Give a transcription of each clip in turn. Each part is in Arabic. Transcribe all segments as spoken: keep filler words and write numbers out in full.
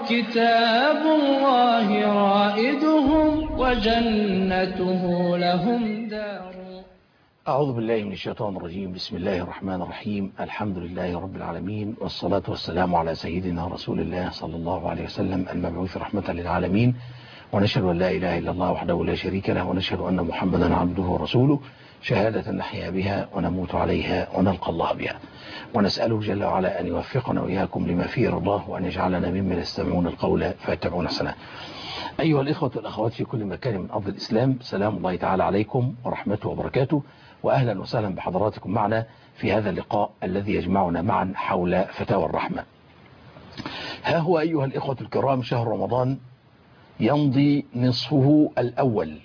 كتاب الله رائدهم وجنته لهم دار. أعوذ بالله من الشيطان الرجيم. بسم الله الرحمن الرحيم. الحمد لله رب العالمين، والصلاة والسلام على سيدنا رسول الله صلى الله عليه وسلم المبعوث رحمة للعالمين، ونشهد أن لا إله إلا الله وحده لا شريك له، ونشهد أن محمدا عبده ورسوله، شهادة نحيا بها ونموت عليها ونلقى الله بها، ونسأله جل وعلا أن يوفقنا وإياكم لما فيه رضاه، وأن يجعلنا ممن يستمعون القول فيتبعون أحسنه. أيها الإخوة والأخوات في كل مكان من أرض الإسلام، سلام الله تعالى عليكم ورحمته وبركاته، وأهلا وسهلا بحضراتكم معنا في هذا اللقاء الذي يجمعنا معا حول فتاوى الرحمة. ها هو أيها الإخوة الكرام شهر رمضان يمضي نصفه الأول،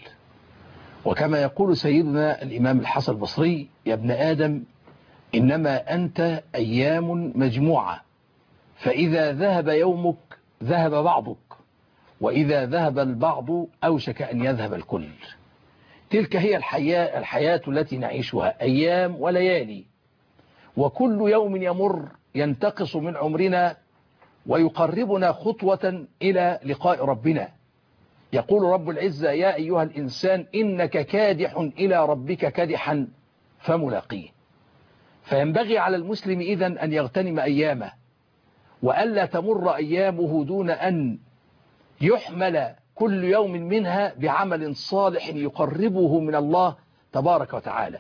وكما يقول سيدنا الإمام الحسن البصري: يا ابن آدم إنما أنت أيام مجموعة، فإذا ذهب يومك ذهب بعضك، وإذا ذهب البعض أوشك أن يذهب الكل. تلك هي الحياة, الحياة التي نعيشها أيام وليالي، وكل يوم يمر ينتقص من عمرنا ويقربنا خطوة إلى لقاء ربنا. يقول رب العزة: يا أيها الإنسان إنك كادح إلى ربك كدحا فملاقيه. فينبغي على المسلم إذن أن يغتنم أيامه، وألا تمر أيامه دون أن يحمل كل يوم منها بعمل صالح يقربه من الله تبارك وتعالى.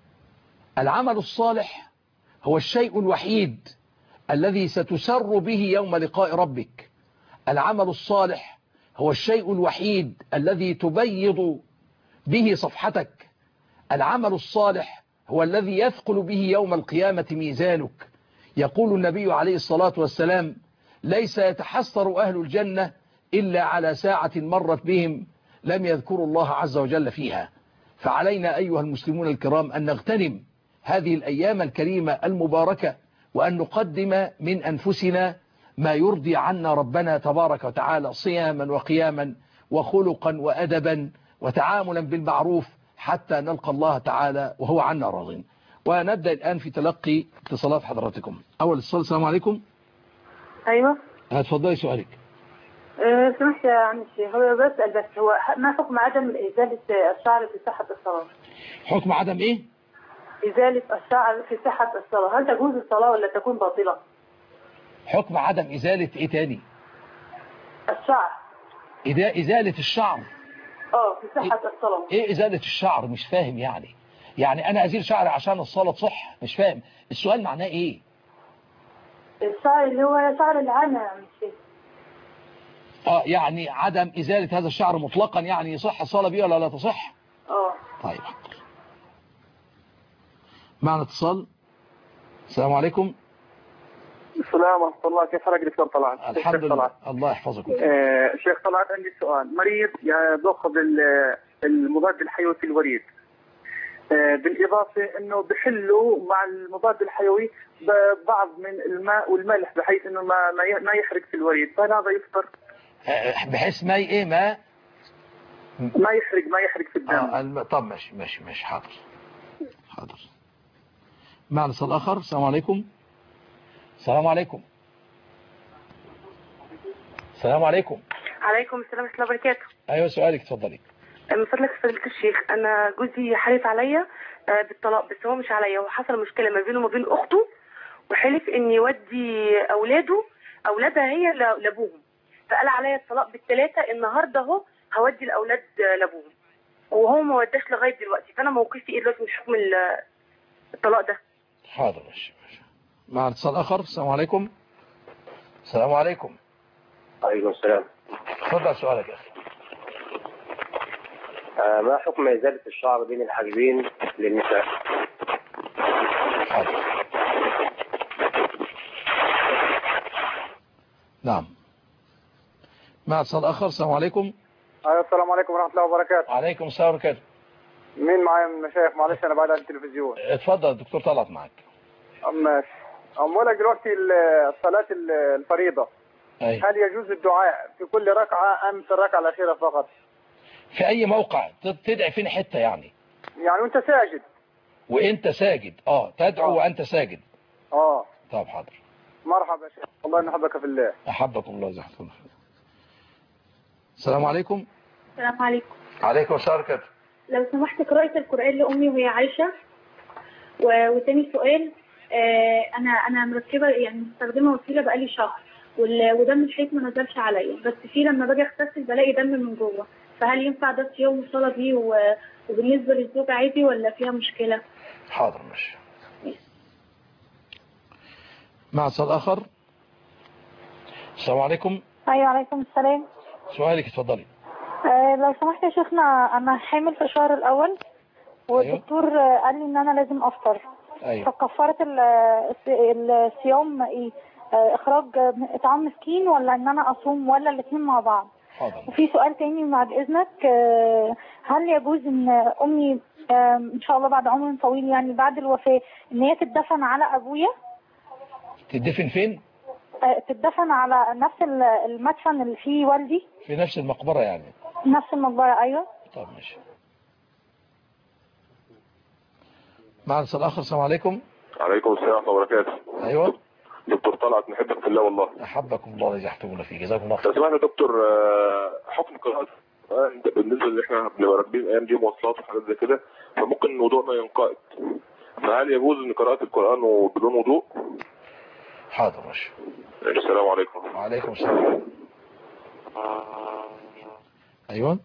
العمل الصالح هو الشيء الوحيد الذي ستسر به يوم لقاء ربك. العمل الصالح هو الشيء الوحيد الذي تبيض به صفحتك. العمل الصالح هو الذي يثقل به يوم القيامة ميزانك. يقول النبي عليه الصلاة والسلام: ليس يتحسر أهل الجنة إلا على ساعة مرت بهم لم يذكروا الله عز وجل فيها. فعلينا أيها المسلمون الكرام أن نغتنم هذه الأيام الكريمة المباركة، وأن نقدم من أنفسنا ما يرضي عنا ربنا تبارك وتعالى، صياما وقياما وخلقا وأدبا وتعاملا بالمعروف، حتى نلقى الله تعالى وهو عنا راضٍ. ونبدأ الآن في تلقي اتصالات حضراتكم. أول اتصال: السلام عليكم. أيوة، هتفضلي سؤالك. أه سمحت يا عم الشيخ، هو بسأل بس، هو ما حكم عدم إزالة الشعر في صحة الصلاة؟ حكم عدم إيه؟ إزالة الشعر في صحة الصلاة، هل تجوز الصلاة ولا تكون باطلة؟ حكم عدم إزالة إيه تاني؟ الشعر. إذا إزالة الشعر اه في صحة إيه؟ الصلاة. إيه إزالة الشعر؟ مش فاهم يعني. يعني أنا أزيل شعري عشان الصلاة تصح؟ مش فاهم السؤال معناه إيه؟ الشعر اللي هو شعر العانة يا عم الشيخ. اه يعني عدم إزالة هذا الشعر مطلقا يعني يصح الصلاة بيه ولا لا تصح؟ اه طيب. معنا اتصال. السلام عليكم. السلام ورحمة الله، كيف حالك دكتور طلعت؟ الحمد لله طلعت. الله يحفظك. آه شيخ طلعت، عندي سؤال. مريض بياخذ المضاد الحيوي في الوريد، آه بالإضافة أنه بحلوا مع المضاد الحيوي بعض من الماء والملح بحيث أنه ما ما يحرق في الوريد، فهل هذا يفطر؟ آه بحيث ما إيه ما ما يحرق ما يحرق في الدم. آه طب ماشي ماشي ماشي حاضر حاضر. معنا اتصال آخر. السلام عليكم. السلام عليكم. السلام عليكم. عليكم السلام ورحمة الله وبركاته. أيوة سؤالك اتفضلي. من فضلك فضيلة الشيخ، أنا جوزي حلف عليا بالطلاق، بس هو مش عليا، هو حصل مشكلة ما بينه وما بين أخته، وحلف إن يودي أولاده أولادها هي لأبوهم، فقال عليا الطلاق بالثلاثة. النهاردة أهو هودي الأولاد لأبوهم وهو ما وداش لغاية دلوقتي، فأنا موقفي إيه دلوقتي من حكم الطلاق ده؟ حاضر ماشي ماشي. مع اتصال آخر. السلام عليكم. السلام عليكم. عليكم السلام. اتفضل سؤالك يا أخي. آه ما حكم إزالة الشعر بين الحاجبين للنساء؟ حاضر. نعم. مع اتصال آخر. السلام عليكم. أيوة السلام عليكم ورحمة الله وبركاته. عليكم السلام وبركاته. مين معايا من المشايخ؟ معلش أنا بعد عن التلفزيون. اتفضل الدكتور طلعت معاك. ماشي. أقول دلوقتي صلاة الفريضة، أي. هل يجوز الدعاء في كل ركعة أم في الركعة الأخيرة فقط؟ في أي موقع تدعي فين حتة يعني؟ يعني وأنت ساجد. وأنت ساجد اه تدعو أوه. وأنت ساجد اه. طب حاضر. مرحبا يا شيخ، والله نحبك في الله. أحبكم الله. زحمة الله. السلام عليكم. السلام عليكم. عليكم السلام. لو سمحت قراءة القرآن لأمي وهي عايشة. و- وتاني سؤال، آه أنا أنا مركبة يعني مستخدمة وسيلة بقالي شهر، وال- ودم الحيض ما نزلش عليا، بس في لما باجي أغتسل بلاقي دم من جوه، فهل ينفع ده صيام الصلاة دي و- وبالنسبة للزوج عادي ولا فيها مشكلة؟ حاضر ماشي. مع اتصال آخر. السلام عليكم. ايوه عليكم السلام. سؤالك اتفضلي. آه لو سمحت يا شيخنا، انا حامل في الشهر الاول والدكتور أيوة. قال لي ان انا لازم افطر. ايوه. فكفاره الصيام ايه؟ آه اخراج اطعام مسكين ولا ان انا اصوم ولا الاثنين مع بعض؟ حاضر. وفي سؤال تاني بعد اذنك، آه هل يجوز ان امي آه ان شاء الله بعد عمر طويل يعني بعد الوفاه ان هي تدفن على ابويا؟ تدفن فين؟ تدفن على نفس المدفن اللي فيه والدي، في نفس المقبرة يعني. نفس المقبرة. ايوه. طب ماشي. مع اتصال آخر. السلام عليكم. عليكم السلام ورحمة الله وبركاته. ايوه دكتور طلعت، نحبك في الله والله. احبكم الله الذي يحتمون فيه، جزاكم الله خير. لو سمحت يا دكتور، حكم قراءة انت بالنسبة اللي احنا بنبقى راكبين الايام دي مواصلات وحاجات زي كده، فممكن وضوءنا ينقطع، فهل يجوز ان قراءة القرآن بدون وضوء؟ حاضر ماشي. السلام عليكم. وعليكم السلام. ايوه.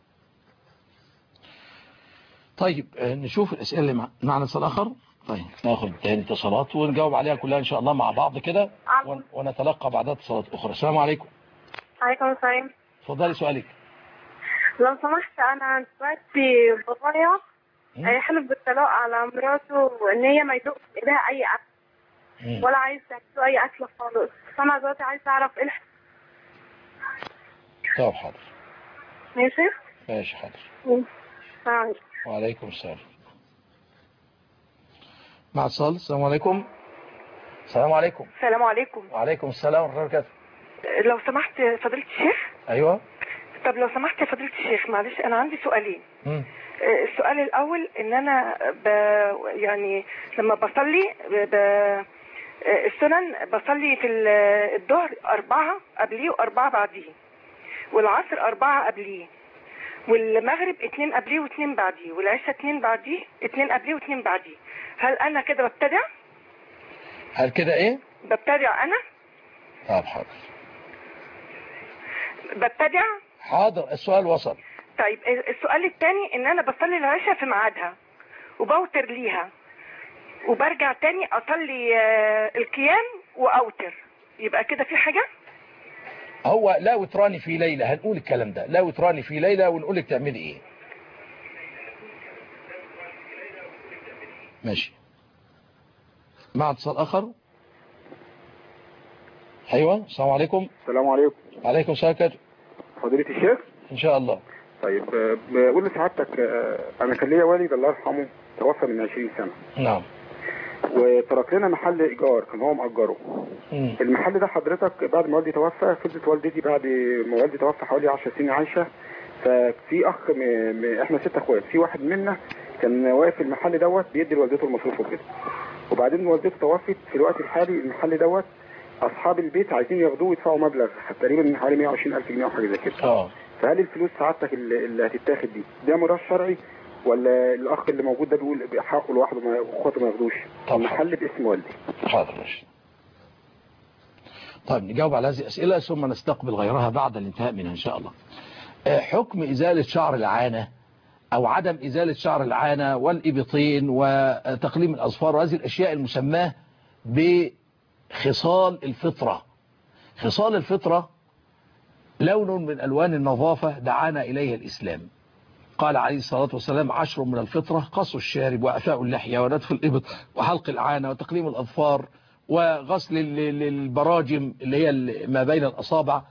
طيب نشوف الاسئله اللي معنا. اتصال اخر. طيب ناخد تاني اتصالات ونجاوب عليها كلها ان شاء الله مع بعض كده، ونتلقى بعدها اتصالات اخرى. السلام عليكم. عليكم السلام. اتفضلي سؤالك. لو سمحت، انا دلوقتي بابايا حلف بالطلاق على مراته وان هي ما يدوقش ايدها اي اكل ولا عايز تعمل اي اكل خالص، فانا دلوقتي عايزه اعرف ايه الحل. طب حاضر ماشي ماشي. حاضر. ماشي. وعليكم السلام. مع اتصال. السلام عليكم. السلام عليكم. السلام عليكم. وعليكم السلام ورحمة الله وبركاته. لو سمحت فضيلة الشيخ. ايوه. طب لو سمحت يا فضيلة الشيخ، معلش انا عندي سؤالين. مم. السؤال الاول ان انا ب يعني لما بصلي ب السنن بصلي في الظهر اربعة قبليه واربعة بعديه، والعصر اربعة قبليه، والمغرب اتنين قبليه واتنين بعديه، والعشاء اتنين بعديه اتنين قبليه واتنين بعديه. هل انا كده ببتدع؟ هل كده ايه؟ ببتدع انا؟ طب حاضر. ببتدع؟ حاضر. السؤال وصل. طيب السؤال الثاني ان انا بصلي العشاء في ميعادها وبوتر ليها وبرجع تاني اصلي القيام واوتر، يبقى كده في حاجة؟ هو لا وتراني في ليلة، هنقول الكلام ده، لا وتراني في ليلة ونقول لك تعملي ايه. ماشي. مع اتصال اخر. ايوه. السلام عليكم. السلام عليكم. وعليكم السلام. فضيلة الشيخ. ان شاء الله. طيب بقول لسعادتك، انا كان ليا والد الله يرحمه توفى من عشرين سنة. نعم. وترك لنا محل ايجار كان هو مأجره. مم. المحل ده حضرتك بعد ما والدي توفى، فضلت والدتي بعد ما والدي توفى حوالي عشر سنين عايشة. ففي اخ م... م... احنا ست اخوات، في واحد منا كان واقف في المحل دوت بيدي لوالدته المصروف وكده. وبعدين والدته توفت في الوقت الحالي، المحل دوت اصحاب البيت عايزين ياخدوه ويدفعوا مبلغ تقريبا من حوالي مية وعشرين ألف جنيه او حاجه زي كده. اه فهل الفلوس سعادتك اللي, اللي هتتاخد دي ده ميراث شرعي، ولا الاخ اللي موجود ده بيقول حقه لوحده واخواته ما ياخدوش؟ المحل باسم والدي. حاضر ماشي. طيب نجاوب على هذه الاسئله ثم نستقبل غيرها بعد الانتهاء منها ان شاء الله. حكم ازاله شعر العانه او عدم ازاله شعر العانه والابطين وتقليم الاظفار وهذه الاشياء المسماه بخصال الفطره. خصال الفطره لون من ألوان النظافة دعانا إليه الإسلام. قال عليه الصلاة والسلام: عشر من الفطرة: قص الشارب وأعفاء اللحية ونتف الإبط وحلق العانة وتقليم الأظفار وغسل البراجم اللي هي ما بين الأصابع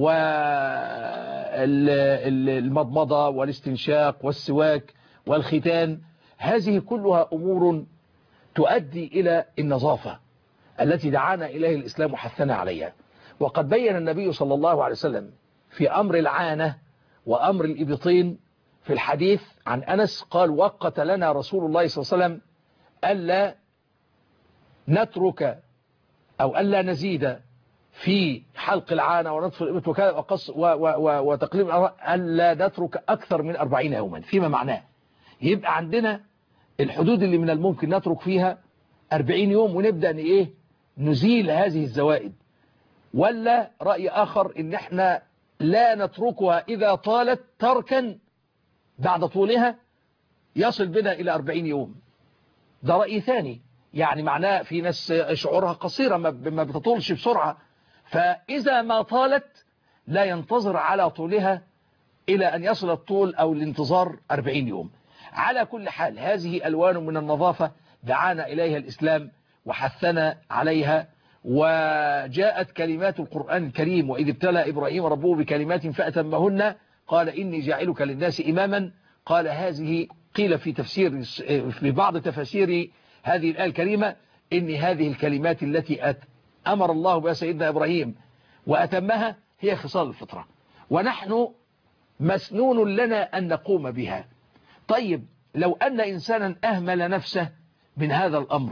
والمضمضة والاستنشاق والسواك والختان. هذه كلها أمور تؤدي إلى النظافة التي دعانا إليه الإسلام وحثنا عليها. وقد بين النبي صلى الله عليه وسلم في أمر العانة وأمر الإبطين في الحديث عن أنس قال: وقت لنا رسول الله صلى الله عليه وسلم ألا نترك أو ألا نزيد في حلق العانة ونطف الإبط وقص وتقليم الأظافر ألا نترك أكثر من أربعين يوما فيما معناه. يبقى عندنا الحدود اللي من الممكن نترك فيها أربعين يوم ونبدأ إيه نزيل هذه الزوائد. ولا رأي آخر إن احنا لا نتركها إذا طالت تركا بعد طولها يصل بنا إلى أربعين يوم. ده رأي ثاني، يعني معناه في ناس شعورها قصيرة ما بتطولش بسرعة، فإذا ما طالت لا ينتظر على طولها إلى أن يصل الطول أو الانتظار أربعين يوم. على كل حال هذه ألوان من النظافة دعانا إليها الإسلام وحثنا عليها، وجاءت كلمات القرآن الكريم وإذ ابتلى إبراهيم ربه بكلمات فأتمهن قال إني جاعلك للناس إماما. قال هذه قيل في تفسير في بعض تفاسير هذه الآية الكريمة إن هذه الكلمات التي أمر الله بها سيدنا إبراهيم وأتمها هي خصال الفطرة، ونحن مسنون لنا أن نقوم بها. طيب لو أن إنسانا أهمل نفسه من هذا الأمر،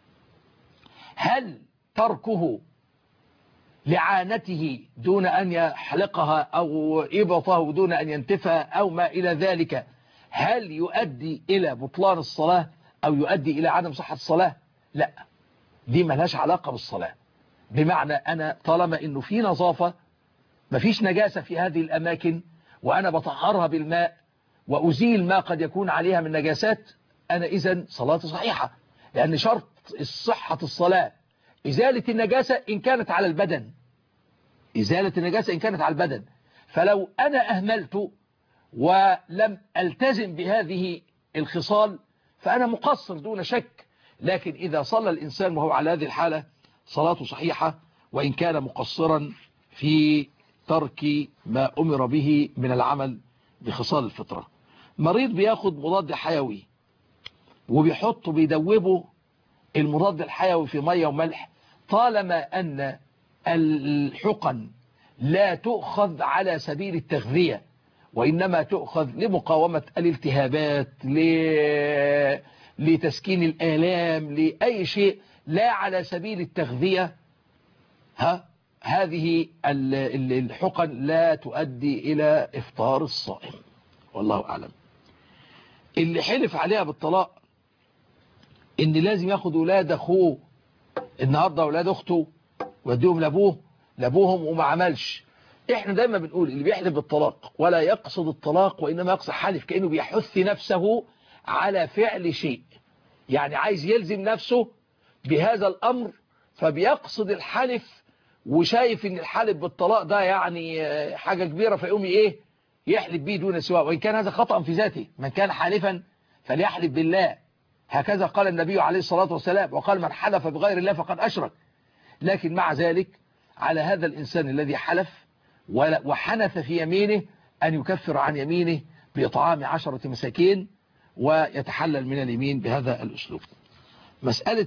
هل تركه لعانته دون أن يحلقها أو إبطه دون أن ينتفها أو ما إلى ذلك هل يؤدي إلى بطلان الصلاة أو يؤدي إلى عدم صحة الصلاة؟ لا، دي ملهاش علاقة بالصلاة. بمعنى أنا طالما أنه في نظافة مفيش نجاسة في هذه الأماكن وأنا بطهرها بالماء وأزيل ما قد يكون عليها من نجاسات، أنا إذن صلاتي صحيحة، لأن شرط صحة الصلاة إزالة النجاسة إن كانت على البدن، إزالة النجاسة إن كانت على البدن. فلو أنا أهملت ولم ألتزم بهذه الخصال فأنا مقصر دون شك، لكن إذا صلى الإنسان وهو على هذه الحالة صلاته صحيحة وإن كان مقصرا في ترك ما أمر به من العمل بخصال الفطرة. مريض بياخد مضاد حيوي وبيحطه بيدوبه المضاد الحيوي في مية وملح، طالما أن الحقن لا تؤخذ على سبيل التغذية وإنما تؤخذ لمقاومة الالتهابات، لتسكين الآلام، لأي شيء لا على سبيل التغذية، ها هذه الحقن لا تؤدي إلى إفطار الصائم والله أعلم. اللي حلف عليها بالطلاق إن لازم ياخد أولاد أخوه النهاردة أولاد أخته ويديهم لأبوه لأبوهم وما عملش، إحنا دايما بنقول اللي بيحلف بالطلاق ولا يقصد الطلاق وإنما يقصد حلف كأنه بيحث نفسه على فعل شيء، يعني عايز يلزم نفسه بهذا الأمر فبيقصد الحلف وشايف ان الحلف بالطلاق ده يعني حاجة كبيرة فيقوم ايه يحلف به دون سواء، وإن كان هذا خطأ في ذاته، من كان حالفا فليحلف بالله، هكذا قال النبي عليه الصلاة والسلام، وقال من حلف بغير الله فقد أشرك. لكن مع ذلك على هذا الإنسان الذي حلف وحنث في يمينه أن يكفر عن يمينه بإطعام عشرة مساكين ويتحلل من اليمين بهذا الأسلوب. مسألة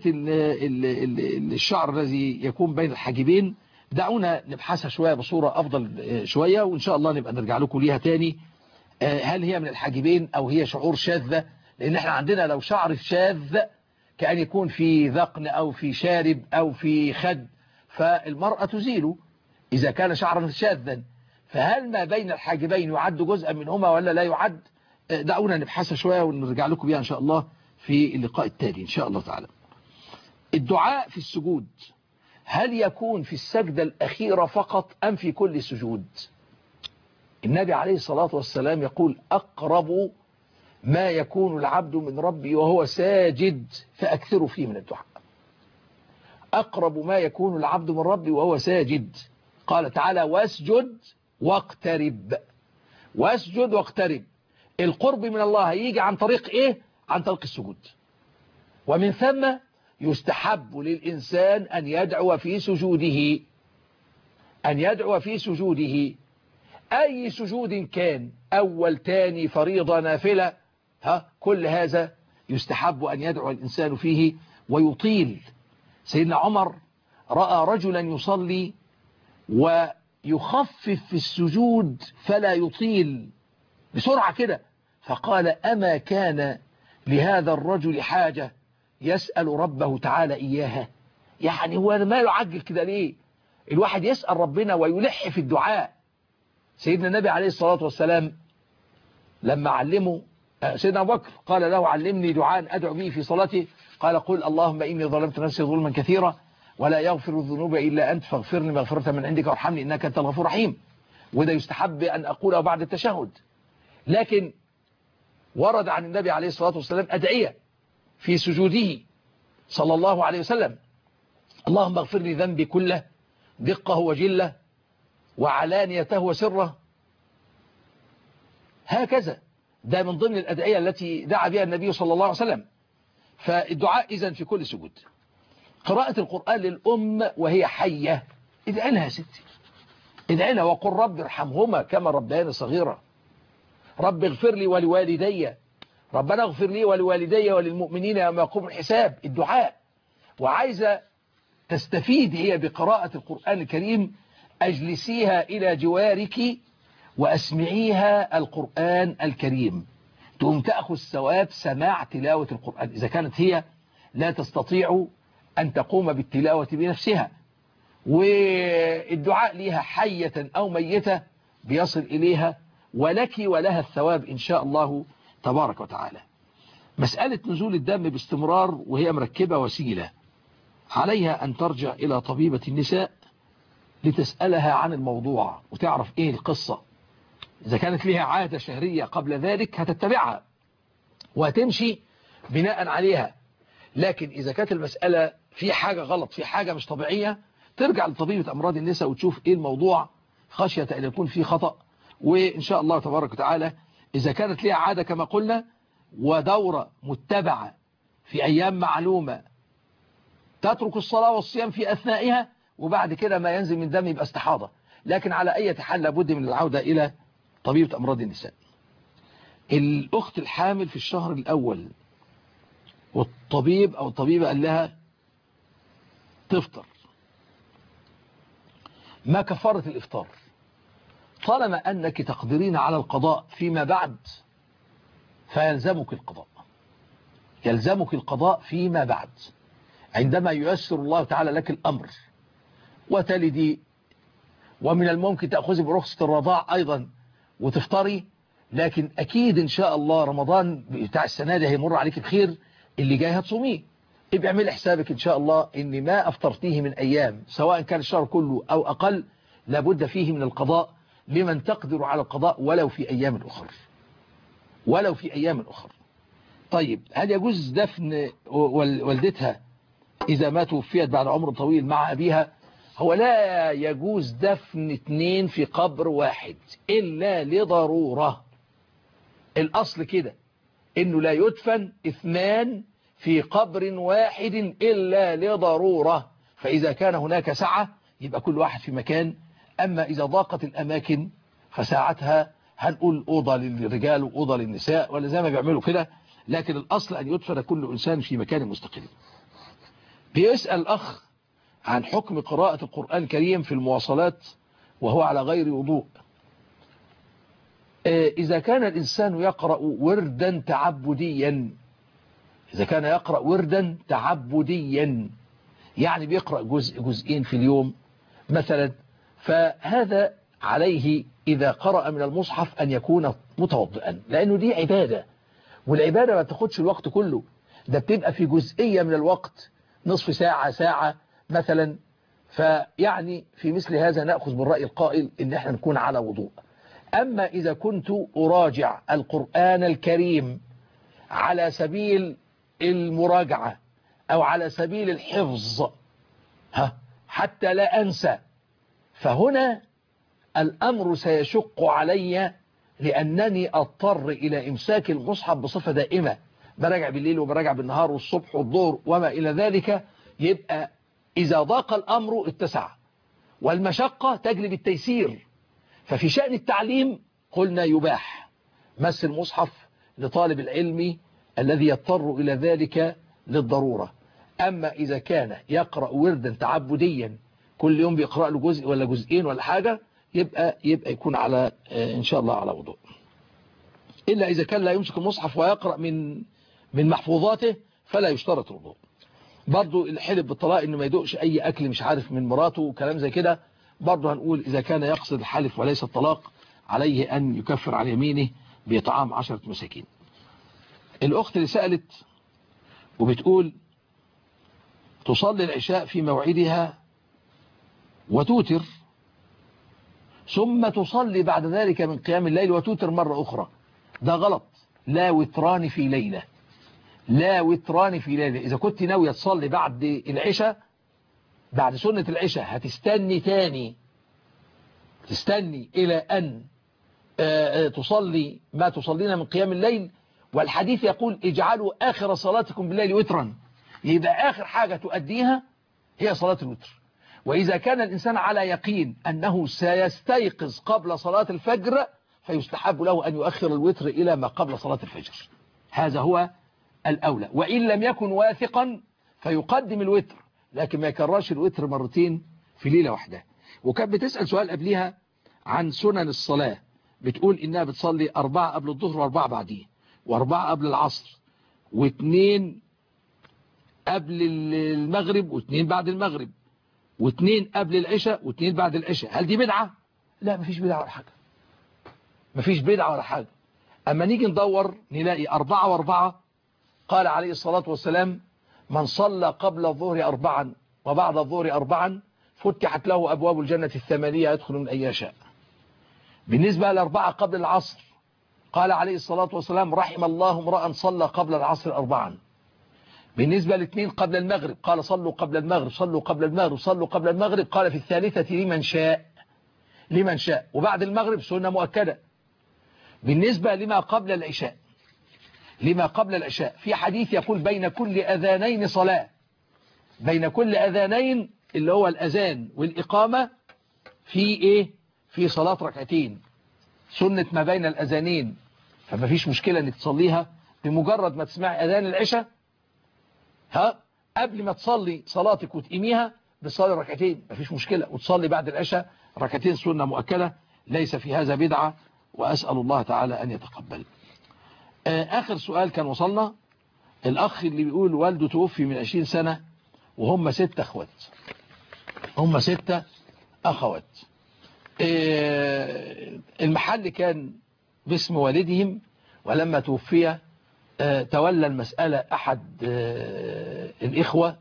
الشعر الذي يكون بين الحاجبين دعونا نبحثها شوية بصورة أفضل شوية، وإن شاء الله نبقى نرجع لكم ليها تاني. هل هي من الحاجبين أو هي شعور شاذة؟ لأن احنا عندنا لو شعر شاذ كأن يكون في ذقن أو في شارب أو في خد فالمرأة تزيله إذا كان شعرا شاذا، فهل ما بين الحاجبين يعد جزءا منهما ولا لا يعد؟ دعونا نبحثها شوية ونرجع لكم بيها إن شاء الله في اللقاء التالي إن شاء الله تعالى. الدعاء في السجود هل يكون في السجدة الأخيرة فقط أم في كل سجود؟ النبي عليه الصلاة والسلام يقول أقرب ما يكون العبد من ربي وهو ساجد فأكثروا فيه من الدعاء. أقرب ما يكون العبد من ربي وهو ساجد، قال تعالى واسجد واقترب، واسجد واقترب. القرب من الله هيجي عن طريق إيه؟ عن طريق السجود. ومن ثم يستحب للإنسان أن يدعو في سجوده، أن يدعو في سجوده أي سجود كان، أول تاني فريضة نافلة، ها كل هذا يستحب أن يدعو الإنسان فيه ويطيل. سيدنا عمر رأى رجلا يصلي ويخفف في السجود فلا يطيل بسرعة كده، فقال أما كان لهذا الرجل حاجة يسأل ربه تعالى إياها؟ يعني هو ما يعجل كده ليه؟ الواحد يسأل ربنا ويلح في الدعاء. سيدنا النبي عليه الصلاة والسلام لما علمه سيدنا أبو بكر قال له علمني دعاء أدعو به في صلاتي، قال قل اللهم إني ظلمت نفسي ظلما كثيرا ولا يغفر الذنوب إلا أنت فاغفر لي مغفرة من عندك وارحمني إنك أنت الغفور الرحيم. وده يستحب أن أقوله بعد التشهد. لكن ورد عن النبي عليه الصلاة والسلام أدعية في سجوده صلى الله عليه وسلم: اللهم اغفر لي ذنبي كله دقه وجله وعلانيته وسره. هكذا ده من ضمن الأدعية التي دعا بها النبي صلى الله عليه وسلم. فالدعاء إذن في كل سجود. قراءة القرآن للأم وهي حية، ادعي لها يا ستي، ادعي لها وقل رب ارحمهما كما ربياني صغيرا، رب اغفر لي ولوالدي، ربنا اغفر لي ولوالدي وللمؤمنين يوم يقوم الحساب. الدعاء. وعايزة تستفيد هي بقراءة القرآن الكريم، أجلسيها إلى جوارك وأسمعيها القرآن الكريم، تقوم تأخذ ثواب سماع تلاوة القرآن إذا كانت هي لا تستطيع أن تقوم بالتلاوة بنفسها. والدعاء ليها حية أو ميتة بيصل إليها، ولك ولها الثواب إن شاء الله تبارك وتعالى. مسألة نزول الدم باستمرار وهي مركبة وسيلة، عليها أن ترجع إلى طبيبة النساء لتسألها عن الموضوع وتعرف إيه القصة. إذا كانت لها عادة شهرية قبل ذلك هتتبعها وهتمشي بناء عليها. لكن إذا كانت المسألة في حاجة غلط، في حاجة مش طبيعية، ترجع لطبيبة أمراض النساء وتشوف إيه الموضوع، خشية أن يكون في خطأ. وإن شاء الله تبارك وتعالى إذا كانت لها عادة كما قلنا ودورة متبعة في أيام معلومة، تترك الصلاة والصيام في أثنائها، وبعد كده ما ينزل من دم يبقى استحاضة. لكن على أي حال لابد من العودة إلى طبيبة أمراض النساء. الأخت الحامل في الشهر الأول والطبيب أو الطبيبة قال لها تفطر، ما كفارة الإفطار؟ طالما أنك تقدرين على القضاء فيما بعد فيلزمك القضاء، يلزمك القضاء فيما بعد عندما ييسر الله تعالى لك الأمر وتلدي، ومن الممكن تأخذي برخصة الرضاع أيضا وتفطري. لكن أكيد إن شاء الله رمضان بتاع السنة دي هيمر عليك بخير، اللي جاي هتصوميه. ابقى اعمل حسابك إن شاء الله إن ما أفطرتيه من أيام سواء كان الشهر كله أو أقل لابد فيه من القضاء لمن تقدر على القضاء ولو في أيام أخرى، ولو في أيام أخرى. طيب هل يجوز دفن والدتها إذا ما توفيت بعد عمر طويل مع أبيها؟ هو لا يجوز دفن اثنين في قبر واحد إلا لضرورة. الأصل كده إنه لا يدفن اثنان في قبر واحد إلا لضرورة. فإذا كان هناك سعة يبقى كل واحد في مكان. أما إذا ضاقت الأماكن فساعتها هنقول أوضة للرجال وأوضة للنساء ولا زي ما بيعملوا كده. لكن الأصل أن يدفن كل إنسان في مكان مستقل. بيسأل الأخ عن حكم قراءة القرآن الكريم في المواصلات وهو على غير وضوء. إذا كان الإنسان يقرأ وردا تعبديا، إذا كان يقرأ وردا تعبديا يعني بيقرأ جزء جزئين في اليوم مثلا، فهذا عليه إذا قرأ من المصحف أن يكون متوضئا، لأنه دي عبادة، والعبادة ما تاخدش الوقت كله، ده بتبقى في جزئية من الوقت، نصف ساعة ساعة مثلا. فيعني في مثل هذا نأخذ بالرأي القائل إن احنا نكون على وضوء. أما إذا كنت أراجع القرآن الكريم على سبيل المراجعة أو على سبيل الحفظ ها حتى لا أنسى، فهنا الأمر سيشق علي، لأنني أضطر إلى إمساك المصحف بصفة دائمة، براجع بالليل وبراجع بالنهار والصبح والظهر وما إلى ذلك. يبقى إذا ضاق الأمر اتسع، والمشقة تجلب التيسير. ففي شأن التعليم قلنا يباح مس المصحف لطالب العلم الذي يضطر إلى ذلك للضرورة. أما إذا كان يقرأ وردا تعبديا كل يوم بيقرأ له جزء ولا جزئين ولا حاجة، يبقى يبقى يكون على إن شاء الله على وضوء. إلا إذا كان لا يمسك المصحف ويقرأ من من محفوظاته فلا يشترط الوضوء. برضو الحلف بالطلاق انه ما يدوقش اي اكل مش عارف من مراته وكلام زي كده، برضو هنقول اذا كان يقصد الحلف وليس الطلاق عليه ان يكفر عن يمينه بإطعام عشرة مساكين. الاخت اللي سألت وبتقول تصلي العشاء في موعدها وتوتر ثم تصلي بعد ذلك من قيام الليل وتوتر مرة أخرى، ده غلط. لا وتران في ليلة، لا وتران في ليلة. إذا كنت ناوية تصلي بعد العشاء بعد سنة العشاء هتستني تاني، تستني إلى أن تصلي ما تصلين من قيام الليل، والحديث يقول اجعلوا آخر صلاتكم بالليل وترا، يبقى آخر حاجة تؤديها هي صلاة الوتر. وإذا كان الإنسان على يقين أنه سيستيقظ قبل صلاة الفجر فيستحب له أن يؤخر الوتر إلى ما قبل صلاة الفجر، هذا هو الأولى. وإن لم يكن واثقا فيقدم الوتر، لكن ما يكررش الوتر مرتين في ليلة واحدة. وكانت بتسأل سؤال قبلها عن سنن الصلاة، بتقول إنها بتصلي أربعة قبل الظهر وأربعة بعديه، وأربعة قبل العصر، واثنين قبل المغرب واثنين بعد المغرب، واثنين قبل العشاء واثنين بعد العشاء. هل دي بدعة؟ لا، مفيش بدعة ولا حاجة، مفيش بدعة ولا حاجة. أما نيجي ندور نلاقي أربعة وأربعة، قال عليه الصلاة والسلام من صلى قبل الظهر أربعا وبعد الظهر أربعا فتحت له أبواب الجنة الثمانية يدخل من أي شاء. بالنسبة لأربعة قبل العصر قال عليه الصلاة والسلام رحم الله امرأ صلى قبل العصر أربعا. بالنسبة لاثنين قبل المغرب قال صلوا قبل المغرب صلوا قبل المغرب صلوا قبل المغرب، قال في الثالثة لمن شاء لمن شاء. وبعد المغرب سنة مؤكدة. بالنسبة لما قبل العشاء لما قبل العشاء في حديث يقول بين كل أذانين صلاة، بين كل أذانين اللي هو الأذان والإقامة في إيه؟ في صلاة ركعتين، سنة ما بين الأذانين، فما فيش مشكلة انك تصليها بمجرد ما تسمعي أذان العشاء، ها قبل ما تصلي صلاتك وتقيميها بتصلي ركعتين، ما فيش مشكلة، وتصلي بعد العشاء ركعتين سنة مؤكدة، ليس في هذا بدعة، وأسأل الله تعالى أن يتقبل. آخر سؤال كان وصلنا، الأخ اللي بيقول والده توفي من عشرين سنة وهم ستة أخوات، هم ستة أخوات. المحل كان باسم والدهم، ولما توفي تولى المسألة أحد الإخوة،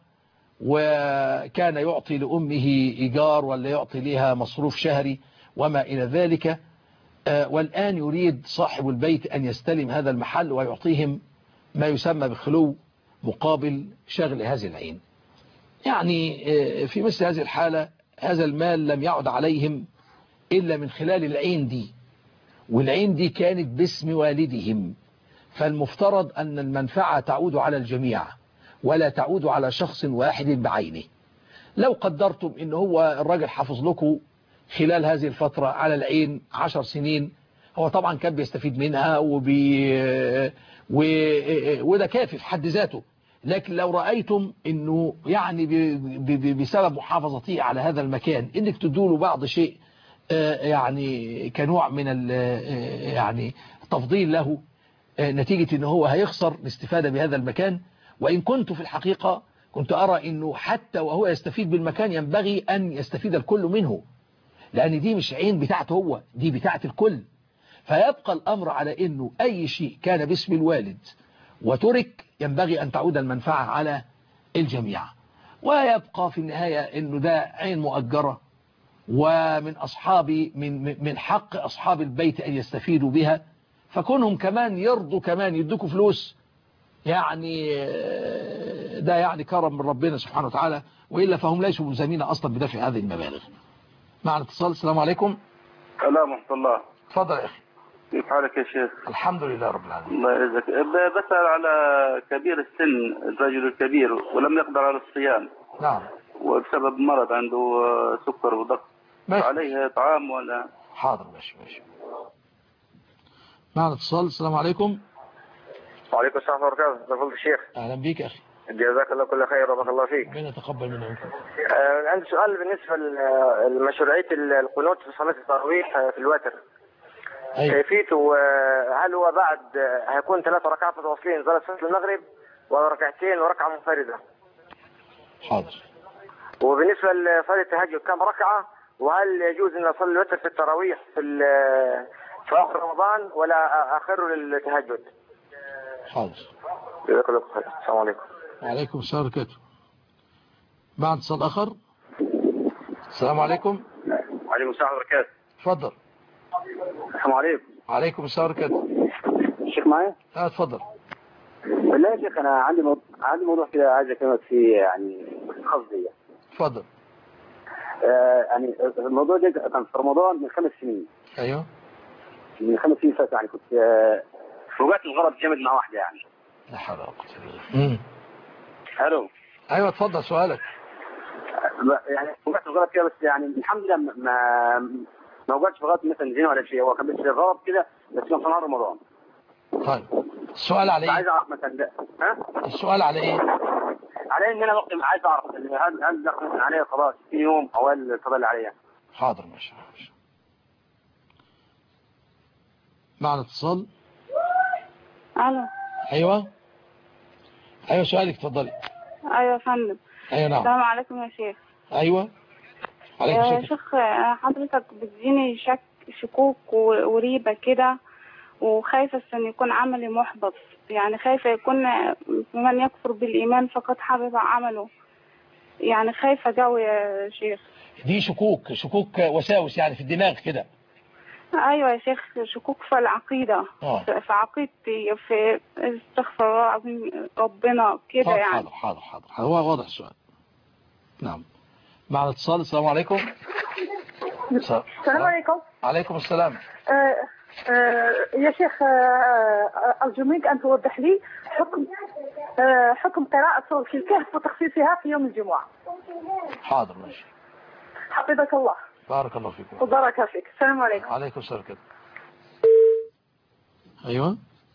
وكان يعطي لأمه إيجار ولا يعطي لها مصروف شهري وما إلى ذلك، والآن يريد صاحب البيت أن يستلم هذا المحل ويعطيهم ما يسمى بخلو مقابل شغل هذه العين. يعني في مثل هذه الحالة هذا المال لم يعد عليهم إلا من خلال العين دي، والعين دي كانت باسم والدهم، فالمفترض أن المنفعة تعود على الجميع ولا تعود على شخص واحد بعينه. لو قدرتم إن هو الراجل حافظ لكم خلال هذه الفترة على العين عشر سنين، هو طبعا كان بيستفيد منها وبي... و... وده كافي في حد ذاته، لكن لو رأيتم انه يعني ب... ب... بسبب محافظته على هذا المكان انك تدوله بعض شيء يعني كنوع من ال... يعني تفضيل له نتيجة انه هو هيخسر الاستفادة بهذا المكان. وإن كنت في الحقيقة كنت أرى انه حتى وهو يستفيد بالمكان ينبغي أن يستفيد الكل منه، لأن دي مش عين بتاعته هو، دي بتاعت الكل. فيبقى الأمر على أنه أي شيء كان باسم الوالد وترك ينبغي أن تعود المنفعة على الجميع. ويبقى في النهاية أنه ده عين مؤجرة، ومن أصحاب من من حق أصحاب البيت أن يستفيدوا بها، فكونهم كمان يرضوا كمان يدوكوا فلوس، يعني ده يعني كرم من ربنا سبحانه وتعالى، وإلا فهم ليسوا ملزمين أصلا بدفع هذه المبالغ. معنا اتصال. السلام عليكم. السلام ورحمة الله. تفضل يا أخي. كيف حالك يا شيخ؟ الحمد لله رب العالمين. الله يرزقك. بسأل على كبير السن، الرجل الكبير ولم يقدر على الصيام. نعم. وبسبب مرض عنده سكر وضغط. ماشي. عليه طعام ولا؟ حاضر ماشي ماشي. معنا اتصال. السلام عليكم. وعليكم السلام ورحمة الله وبركاته. فضل الشيخ. أهلا بيك يا أخي. جزاك الله كل خير وبارك الله فيك. ربنا يتقبل منا ومنكم. آه عندي سؤال بالنسبة لمشروعية القنوت في صلاة التراويح في الوتر. أيوة. كيفيته هل هو بعد هيكون ثلاث ركعات متواصلين زي صلاة المغرب ولا ركعتين وركعة منفردة؟ حاضر. وبالنسبة لصلاة التهجد كم ركعة؟ وهل يجوز أن أصلي الوتر في التراويح في في آخر رمضان ولا آخره للتهجد؟ حاضر. السلام عليكم. وعليكم السلام ورحمة الله. بعد اتصال آخر. السلام عليكم. وعليكم السلام ورحمة الله. اتفضل. السلام عليكم. وعليكم السلام ورحمة الله. الشيخ معايا؟ اه اتفضل. بالله يا شيخ أنا عندي موضوع عندي موضوع كده عايز أكلمك فيه يعني خاص بيا. اتفضل. آه يعني الموضوع ده كان في رمضان من خمس سنين. ايوه. من خمس سنين فاتوا يعني كنت آه فوجئت الغرض جامد مع واحدة يعني. لا حول ولا قوة الا بالله. الو. ايوه اتفضل سؤالك. يعني فوجئت الغرض كده بس يعني الحمد لله ما ما وجدتش في غلط مثلا زين ولا شيء، هو كان بس غلط كده بس كان في نهار رمضان. طيب السؤال على ايه؟ عايز اعرف مثلا ها؟ السؤال على ايه؟ على ان انا وقت عايز اعرف هل هل دخل عليه خلاص في يوم او هل فضل عليها؟ حاضر ماشي. معنا اتصال. الو. ايوه ايوه سؤالك اتفضلي. ايوه يا فندم. ايوه نعم. السلام عليكم يا شيخ. ايوه. عليكم السلام. يا شيخ حضرتك بتديني شك شكوك وريبه كده، وخايفه ان يكون عملي محبط، يعني خايفه يكون من يكفر بالايمان فقد حبط عمله، يعني خايفه قوي يا شيخ. دي شكوك شكوك وساوس يعني في الدماغ كده. ايوه يا شيخ شكوك في العقيده. أوه. في عقيدتي في استغفر الله العظيم ربنا كده حاضر يعني. حاضر حاضر حاضر هو واضح السؤال. نعم. مع الاتصال. السلام عليكم. السلام عليكم. عليكم السلام. آه آه يا شيخ آه أرجو منك أن توضح لي حكم آه حكم قراءة سورة الكهف وتخصيصها في يوم الجمعة. حاضر ماشي. حفظك الله. بارك الله فيكم. وبارك فيك. السلام عليكم. عليكم السلام. أيوة.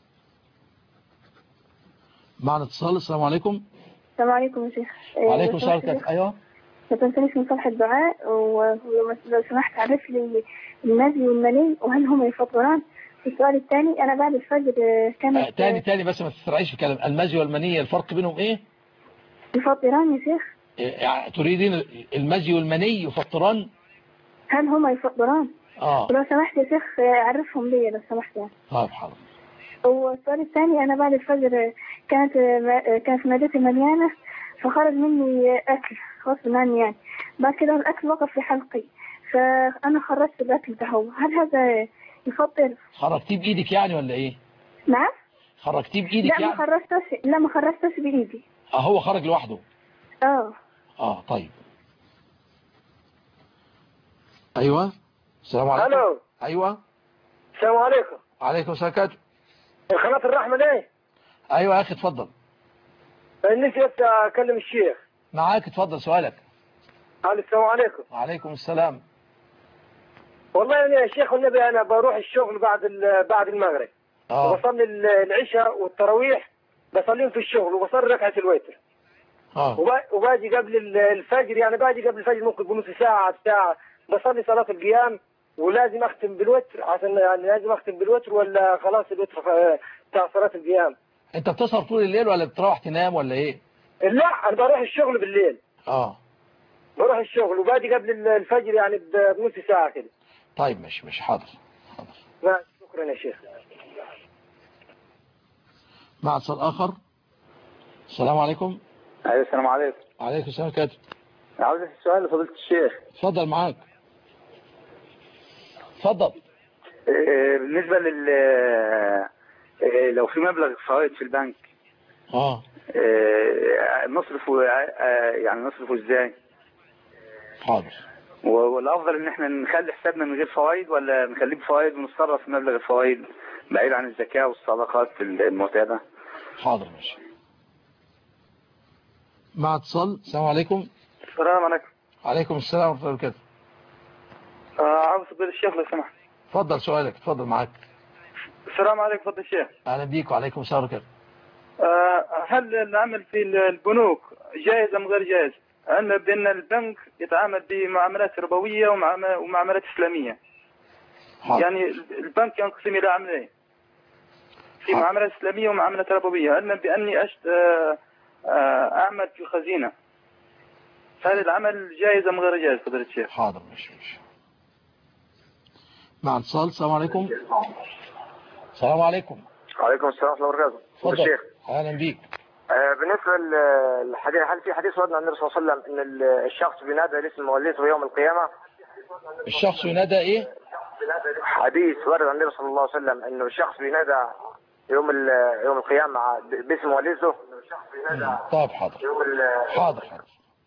معنا اتصال. السلام عليكم. السلام عليكم يا شيخ. وعليكم السلام. أيوة. ما تنسانيش من صالح الدعاء، ولو سمحت عرف لي المزي والمني وهل هما يفطران. السؤال الثاني أنا بعد الفجر كانت آه تاني تاني بس ما تسرعيش في كلام. المزي والمني الفرق بينهم إيه؟ يفطران يا شيخ. يعني تريدين المزي والمني يفطران؟ هل هما يفطران؟ اه ولو سمحت يا شيخ عرفهم لي لو سمحت يعني. طيب حاضر. والسؤال الثاني أنا بعد الفجر كانت كانت معدتي مليانة فخرج مني أكل غصب عني يعني. بعد كده الأكل وقف في حلقي فأنا خرجت الأكل ده. هو هل هذا يفطر؟ خرجتيه بإيدك يعني ولا إيه؟ نعم؟ خرجتيه بإيدك لا يعني؟ ما خرجتش لا ما خرجتش بإيدي. اه هو خرج لوحده. اه اه طيب. ايوه. السلام عليكم. الو. ايوه. السلام عليكم. وعليكم السلام. قناة الرحمة ليه؟ ايوه يا اخي اتفضل. نسيت اكلم الشيخ. معاك اتفضل سؤالك. السلام عليكم. وعليكم السلام. والله يا شيخ والنبي انا بروح الشغل بعد بعد المغرب. اه وبصلي العشاء والتراويح بصليهم في الشغل وبصلي ركعة الوتر. اه وباجي قبل الفجر يعني باجي قبل الفجر ممكن بنص ساعة ساعة بصلي صلاة القيام ولازم اختم بالوتر عشان يعني لازم اختم بالوتر ولا خلاص الوتر بتاع صلاة القيام. انت بتسهر طول الليل ولا بتروح تنام ولا ايه؟ لا انا بروح الشغل بالليل. اه بروح الشغل وباجي قبل الفجر يعني بنص ساعة كده. طيب ماشي ماشي حاضر حاضر. شكرا يا شيخ. مع اتصال اخر. السلام عليكم. ايوه السلام عليكم. وعليكم السلام كاتب. عاوز السؤال لفضيلة الشيخ. اتفضل معاك. اتفضل. بالنسبة لل لو في مبلغ فوائد في البنك اه نصرفه يعني نصرفه ازاي؟ حاضر. والافضل ان احنا نخلي حسابنا من غير فوائد ولا نخليه بفوائد ونتصرف مبلغ الفوائد بعيد عن الزكاة والصدقات المعتادة؟ حاضر ماشي. مع اتصال. السلام عليكم. السلام عليكم. وعليكم السلام ورحمة الله وبركاته. آه عاوز أقول الشيخ لو سمحت. اتفضل سؤالك. اتفضل معاك. السلام عليكم فضل الشيخ. اهلا بيك. وعليكم السلام ورحمة الله. آه هل العمل في البنوك جائز ام غير جائز؟ أن بأن البنك يتعامل بمعاملات ربوية ومعاملات إسلامية. حاضر. يعني البنك ينقسم إلى عملين في حاضر. معاملات إسلامية ومعاملات ربوية. أن بأني أشت أعمل في خزينة هل العمل جائز أم غير جائز فضيلة الشيخ؟ حاضر ماشي ماشي. مع اتصال. السلام عليكم. السلام عليكم. وعليكم السلام ورحمة الله وبركاته. اتفضل. الشيخ اهلا بيك. آه بالنسبة للحديث، هل في حديث ورد عن النبي صلى الله عليه وسلم ان الشخص بينادى لاسم مولده يوم القيامة؟ الشخص ينادى ايه؟ حديث ورد عن النبي صلى الله عليه وسلم انه الشخص بينادى يوم يوم القيامة باسم والده. طيب حاضر حاضر حاضر.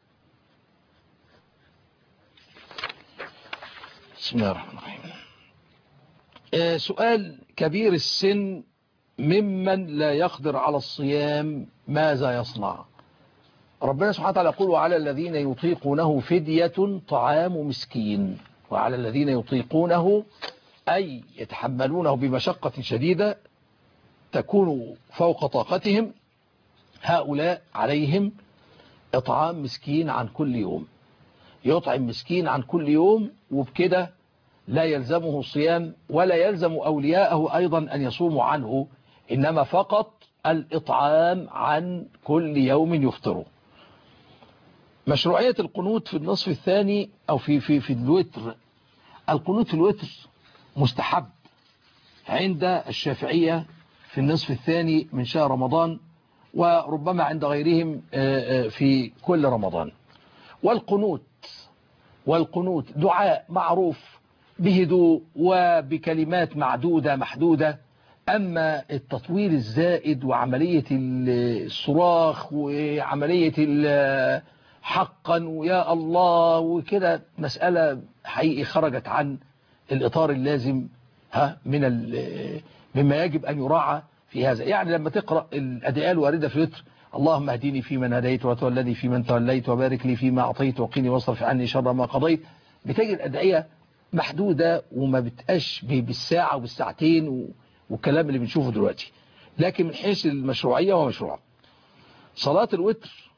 بسم الله الرحمن الرحيم. آه سؤال كبير السن ممن لا يقدر على الصيام ماذا يصنع؟ ربنا سبحانه وتعالى يقول وعلى الذين يطيقونه فدية طعام مسكين، وعلى الذين يطيقونه أي يتحملونه بمشقة شديدة تكون فوق طاقتهم، هؤلاء عليهم إطعام مسكين عن كل يوم. يطعم مسكين عن كل يوم، وبكده لا يلزمه الصيام ولا يلزم أولياءه أيضا أن يصوموا عنه، إنما فقط الإطعام عن كل يوم يفطره. مشروعية القنوت في النصف الثاني أو في في في الوتر، القنوت في الوتر مستحب عند الشافعية في النصف الثاني من شهر رمضان، وربما عند غيرهم في كل رمضان. والقنوت والقنوت دعاء معروف بهدوء وبكلمات معدودة محدودة، أما التطويل الزائد وعملية الصراخ وعملية حقا ويا الله وكده مسألة حقيقي خرجت عن الإطار اللازم ها من مما يجب أن يراعى في هذا. يعني لما تقرأ الأدعية الواردة في الوتر، اللهم اهدني فيمن هديت وتولني فيمن توليت وبارك لي فيما أعطيت وقني واصرف عني شر ما قضيت، بتجد أدعية محدودة وما بتقاش بالساعة وبالساعتين والكلام اللي بنشوفه دلوقتي، لكن من حيث المشروعية ومشروع صلاة الوتر.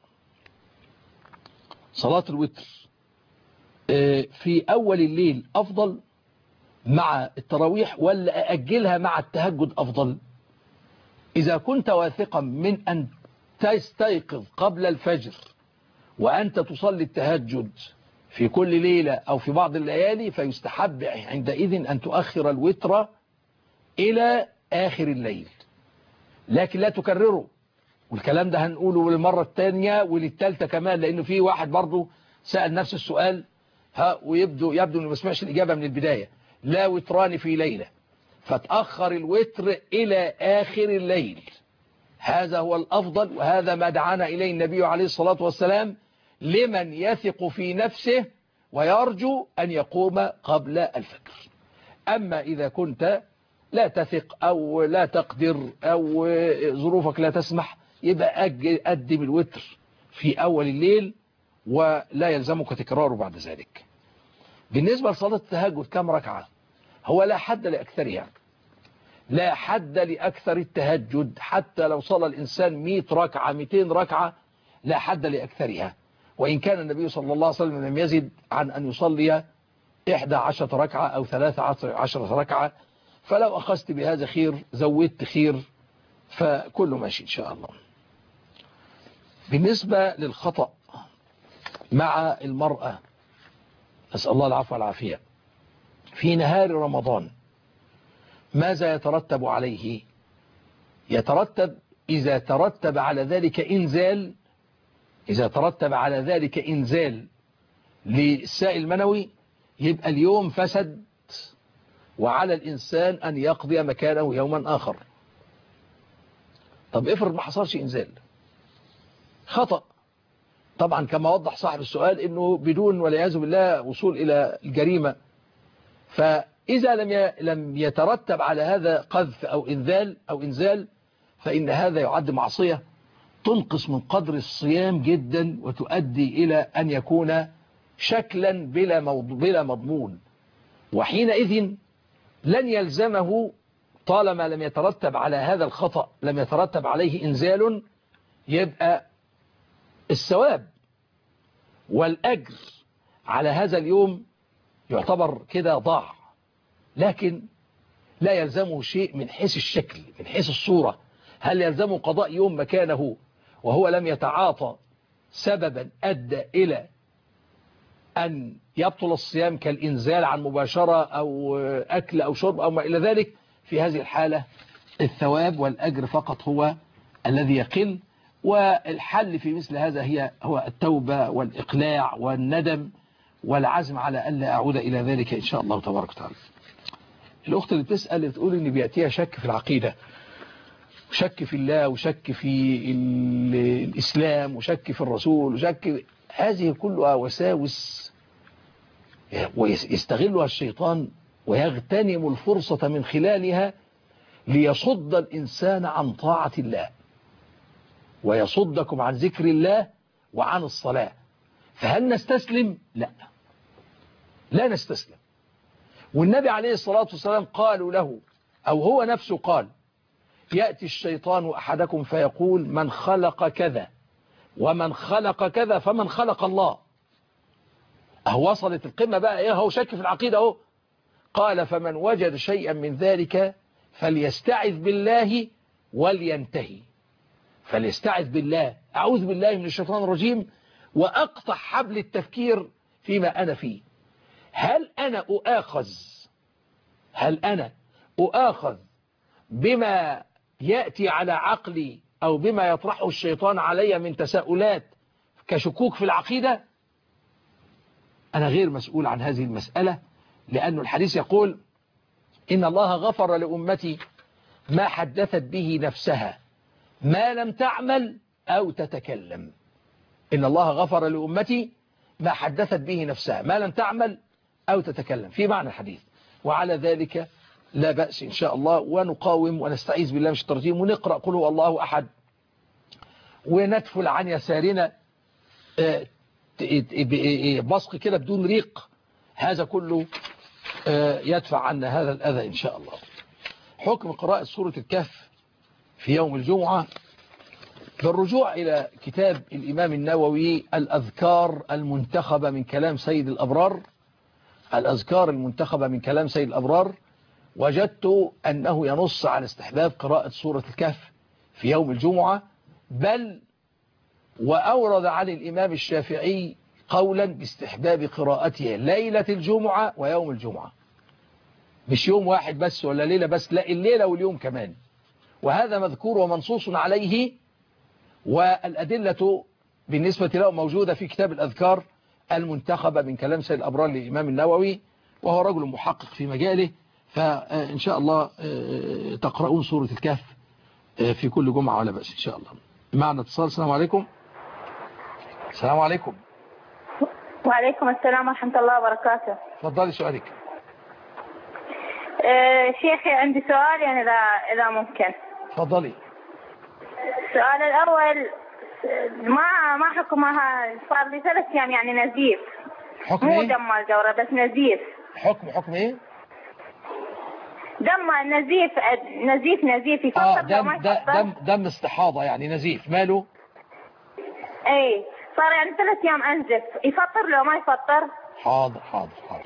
صلاة الوتر في أول الليل أفضل مع التراويح ولا أأجلها مع التهجد أفضل؟ إذا كنت واثقا من أن تستيقظ قبل الفجر وأنت تصلي التهجد في كل ليلة أو في بعض الليالي، فيستحب عندئذ أن تؤخر الوتر إلى آخر الليل، لكن لا تكرره. والكلام ده هنقوله للمرة الثانية وللثالثة كمان، لأنه في واحد برضو سأل نفس السؤال ها ويبدو يبدو أنه ما سمعش الإجابة من البداية. لا وتران في ليلة، فتأخر الوتر إلى آخر الليل، هذا هو الأفضل، وهذا ما دعانا إليه النبي عليه الصلاة والسلام لمن يثق في نفسه ويرجو أن يقوم قبل الفجر. أما إذا كنت لا تثق أو لا تقدر أو ظروفك لا تسمح، يبقى أقدم الوتر في أول الليل ولا يلزمك تكراره بعد ذلك. بالنسبة لصلاة التهجد كم ركعة؟ هو لا حد لأكثرها، لا حد لأكثر التهجد، حتى لو صلى الإنسان مئة ركعة مئتين ركعة لا حد لأكثرها، وإن كان النبي صلى الله عليه وسلم لم يزد عن أن يصلي إحدى عشرة ركعة أو ثلاثة عشرة ركعة، فلو أخذت بهذا خير زودت خير، فكله ماشي إن شاء الله. بالنسبة للخطأ مع المرأة، أسأل الله العفو والعافية، في نهار رمضان ماذا يترتب عليه؟ يترتب إذا ترتب على ذلك إنزال إذا ترتب على ذلك إنزال للسائل المنوي يبقى اليوم فسد، وعلى الإنسان أن يقضي مكانه يوما آخر. طب افرض ما حصلش إنزال، خطأ طبعا كما وضح صاحب السؤال إنه بدون والعياذ بالله وصول إلى الجريمة، فإذا لم لم يترتب على هذا قذف أو إنزال أو إنزال فإن هذا يعد معصية تنقص من قدر الصيام جدا، وتؤدي إلى أن يكون شكلا بلا بلا مضمون، وحينئذ لن يلزمه طالما لم يترتب على هذا الخطأ لم يترتب عليه إنزال، يبقى الثواب والأجر على هذا اليوم يعتبر كده ضاع، لكن لا يلزمه شيء من حيث الشكل من حيث الصورة. هل يلزمه قضاء يوم مكانه وهو لم يتعاطى سببا أدى إلى أن يبطل الصيام كالإنزال عن مباشرة أو أكل أو شرب أو ما إلى ذلك، في هذه الحالة الثواب والأجر فقط هو الذي يقل. والحل في مثل هذا هي هو التوبة والإقلاع والندم والعزم على ألا أعود إلى ذلك إن شاء الله تبارك وتعالى. الأخت اللي بتسأل بتقول إن بيأتيها شك في العقيدة، شك في الله وشك في الإسلام وشك في الرسول وشك، هذه كلها وساوس ويستغلها الشيطان ويغتنم الفرصة من خلالها ليصد الإنسان عن طاعة الله ويصدكم عن ذكر الله وعن الصلاة. فهل نستسلم؟ لا، لا نستسلم. والنبي عليه الصلاة والسلام قالوا له، أو هو نفسه قال: يأتي الشيطان أحدكم فيقول من خلق كذا ومن خلق كذا فمن خلق الله. أهو وصلت القمة بقى، إيه هو شك في العقيدة أهو. قال: فمن وجد شيئا من ذلك فليستعذ بالله ولينتهي. فليستعذ بالله، أعوذ بالله من الشيطان الرجيم، وأقطع حبل التفكير فيما أنا فيه. هل أنا أؤاخذ هل أنا أؤاخذ بما يأتي على عقلي أو بما يطرحه الشيطان علي من تساؤلات كشكوك في العقيدة؟ أنا غير مسؤول عن هذه المسألة، لأن الحديث يقول: إن الله غفر لأمتي ما حدثت به نفسها ما لم تعمل أو تتكلم. إن الله غفر لأمتي ما حدثت به نفسها ما لم تعمل أو تتكلم، في معنى الحديث. وعلى ذلك لا بأس إن شاء الله، ونقاوم ونستعيذ بالله من الشيطان الرجيم، ونقرأ قل هو الله أحد، وندفل عن يسارنا بصق كده بدون ريق. هذا كله يدفع عنا هذا الأذى إن شاء الله. حكم قراءة سورة الكهف في يوم الجمعة، بالرجوع إلى كتاب الإمام النووي الأذكار المنتخبة من كلام سيد الأبرار الأذكار المنتخبة من كلام سيد الأبرار وجدت أنه ينص على استحباب قراءة سورة الكهف في يوم الجمعة، بل وأورد عن الإمام الشافعي قولا باستحباب قراءتها ليلة الجمعة ويوم الجمعة، مش يوم واحد بس ولا ليلة بس، لا، الليلة واليوم كمان. وهذا مذكور ومنصوص عليه، والأدلة بالنسبة له موجودة في كتاب الأذكار المنتخبة من كلام سيد الأبرار للإمام النووي، وهو رجل محقق في مجاله. فإن شاء الله تقرؤون سورة الكهف في كل جمعة ولا بأس إن شاء الله. معنا اتصال. السلام عليكم. السلام عليكم. وعليكم السلام ورحمة الله وبركاته. تفضلي سؤالك. أه شيخي عندي سؤال يعني إذا إذا ممكن. تفضلي. السؤال الأول، ما ما حكمها؟ صار لي ثلاث أيام يعني نزيف. حكم مو إيه؟ دم الجورة بس نزيف. حكم حكم إيه؟ دم نزيف نزيف نزيف يفطر. آه دم دم دم استحاضة يعني نزيف، ماله؟ اي صار يعني ثلاث ايام انزف، يفطر لو ما يفطر؟ حاضر حاضر حاضر.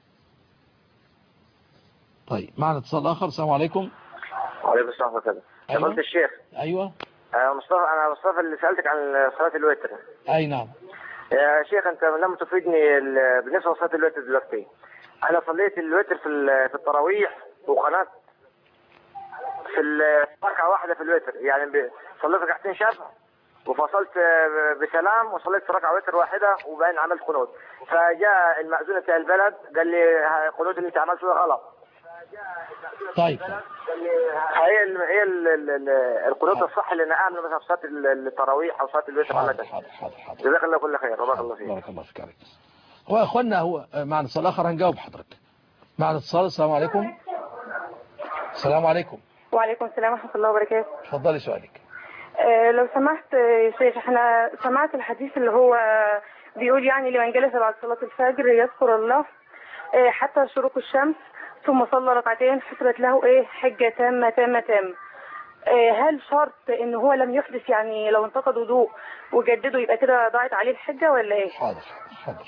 طيب معنا اتصال آخر. السلام عليكم. وعليكم السلام ورحمة الله. أيوة. فضيلة الشيخ. أيوة. آه مصطفى، أنا مصطفى اللي سألتك عن صلاة الوتر. أي نعم. يا شيخ أنت لم تفيدني بالنسبة لصلاة الوتر دلوقتي. أنا صليت الوتر في في التراويح وقناة في ركعة واحدة في الوتر، يعني صليت ركعتين شفع وفصلت بسلام وصليت في ركعة وتر واحدة وبعدين عملت قنوت. فجاء المأذون بتاع البلد قال لي القنوت اللي انت عملته غلط. طيب هي ال هي ال القنوت الصح اللي انا اعمله مثلا في صلاه التراويح او صلاه الوتر عامه. حاضر حاضر حاضر. جزاك الله كل خير. بارك الله فيك. بارك الله فيك عليك. هو يا اخوانا هو معنا اتصال اخر هنجاوب حضرتك. معنا اتصال. السلام عليكم. السلام عليكم. وعليكم السلام ورحمه الله وبركاته. اتفضلي سؤالك. أه لو سمحت يا شيخ، احنا سمعت الحديث اللي هو بيقول يعني لمن جلس بعد صلاه الفجر يذكر الله أه حتى شروق الشمس ثم صلى ركعتين حصلت له ايه حجه تامه تامه تامه. أه هل شرط ان هو لم يحدث، يعني لو انتقد وضوء وجدده يبقى كده ضاعت عليه الحجه ولا ايه؟ حاضر حاضر.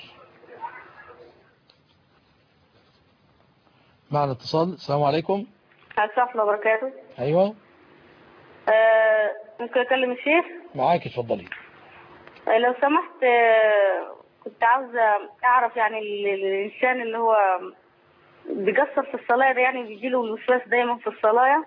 معنا اتصال. السلام عليكم. السلام ورحمه الله وبركاته. ايوه. أه ممكن اكلم الشيخ؟ معاك اتفضلي. أه لو سمحت، أه كنت عاوزة أعرف يعني ال- الإنسان اللي هو بيقصر في الصلاة ده، يعني بيجيله الوسواس دايما في الصلاة،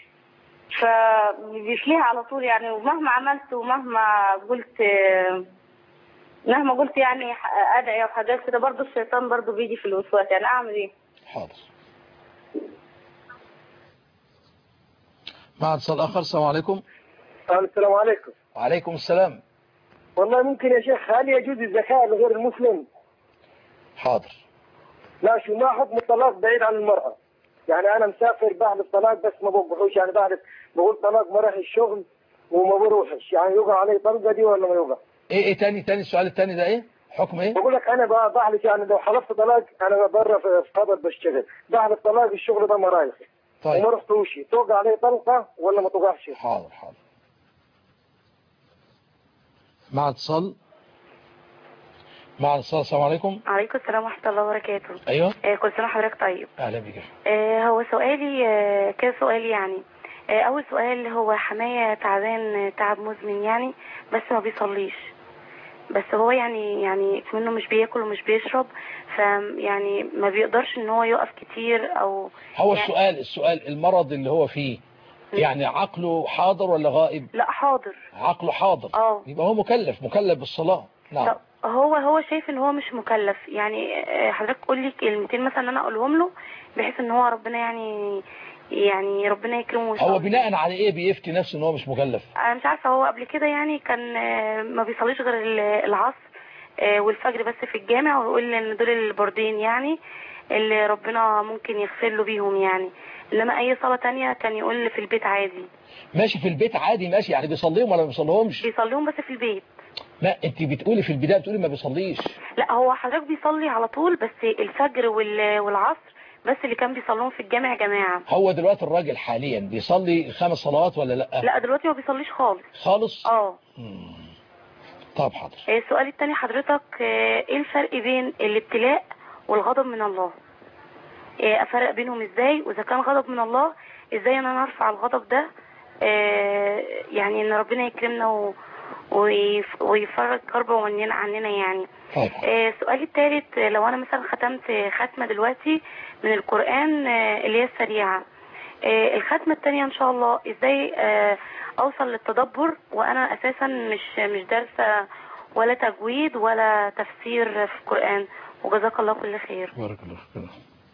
فبيفليها على طول يعني، ومهما عملت ومهما قلت مهما قلت يعني أدعي وحاجات كده برضه الشيطان برضه بيجي في الوسواس، يعني أعمل إيه؟ حاضر. مع اتصال آخر. السلام عليكم. السلام عليكم. وعليكم السلام. والله ممكن يا شيخ، هل يجوز الزكاة لغير المسلم؟ حاضر. لا، شو ما حكم الطلاق بعيد عن المرأة؟ يعني أنا مسافر بعد الطلاق بس ما بروحش، يعني بعد بقول طلاق ما راح الشغل وما بروحش، يعني يوقع علي طلقة دي ولا ما يوقع؟ ايه ايه تاني تاني السؤال التاني ده ايه؟ حكم ايه؟ بقول لك أنا بقى بحلف، يعني لو حلفت طلاق أنا بره في قبر بشتغل، بعد الطلاق الشغل ده ما رايح. طيب. وما رحتوش، توقع علي طلقة ولا ما توقعش؟ حاضر حاضر. مع اتصال. مع اتصال. السلام عليكم. عليكم السلام ورحمة الله وبركاته. ايوه. آه كل سنة وحضرتك طيب. اهلا بك. آه هو سؤالي آه كده سؤالي يعني آه أول سؤال، هو حماية تعبان تعب مزمن يعني، بس ما بيصليش، بس هو يعني يعني منه مش بياكل ومش بيشرب، فيعني ما بيقدرش ان هو يقف كتير او هو يعني السؤال السؤال المرض اللي هو فيه يعني عقله حاضر ولا غائب؟ لا حاضر. عقله حاضر. اه يبقى هو مكلف مكلف بالصلاة. نعم. هو هو شايف ان هو مش مكلف، يعني آه، حضرتك قول لي كلمتين مثلا انا اقولهم له بحيث ان هو ربنا يعني يعني ربنا يكرمه ويصلي. هو بناء على ايه بيفتي نفسه ان هو مش مكلف؟ انا مش عارفه، هو قبل كده يعني كان آه، ما بيصليش غير ال- العصر آه، والفجر بس في الجامع، ويقول ان دول البردين يعني اللي ربنا ممكن يغفر له بيهم يعني، انما اي صلاه تانية كان يقول في البيت عادي. ماشي في البيت عادي ماشي، يعني بيصليهم ولا ما بيصليهمش؟ بيصليهم بس في البيت. لا انت بتقولي في البدايه بتقولي ما بيصليش. لا هو حضرتك بيصلي على طول، بس الفجر وال- والعصر بس اللي كان بيصليهم في الجامع جماعه. هو دلوقتي الراجل حاليا بيصلي خمس صلوات ولا لا؟ لا دلوقتي ما بيصليش خالص. خالص؟ اه. طب حاضر. السؤال الثاني حضرتك، آه، ايه الفرق بين الابتلاء والغضب من الله؟ آه، افرق بينهم ازاي؟ واذا كان غضب من الله ازاي ان انا ارفع الغضب ده، آه، يعني ان ربنا يكرمنا و... ويف... ويفرج كربه عننا عننا يعني. طيب. آه، السؤال الثالث، لو انا مثلا ختمت ختمه دلوقتي من القرآن آه، اللي هي السريعه، آه، الختمه الثانيه ان شاء الله ازاي آه، اوصل للتدبر وانا اساسا مش مش دارسه ولا تجويد ولا تفسير في القرآن؟ وجزاك الله كل خير. بارك الله فيك.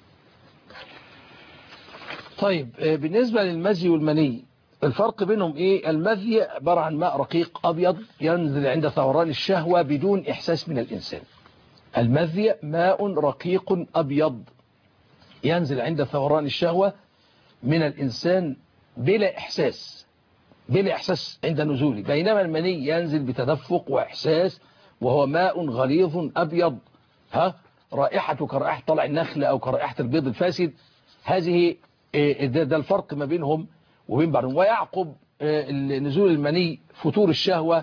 طيب آه، بالنسبة للمزي والمني الفرق بينهم ايه؟ المذي عبارة عن ماء رقيق ابيض ينزل عند ثوران الشهوة بدون احساس من الانسان. المذي ماء رقيق ابيض ينزل عند ثوران الشهوة من الانسان بلا احساس بلا احساس عند نزوله، بينما المني ينزل بتدفق واحساس، وهو ماء غليظ ابيض ها رائحته كرائحة طلع النخل او كرائحة البيض الفاسد. هذه ده, ده الفرق ما بينهم وبين بعضهم. ويعقب نزول المني فتور الشهوة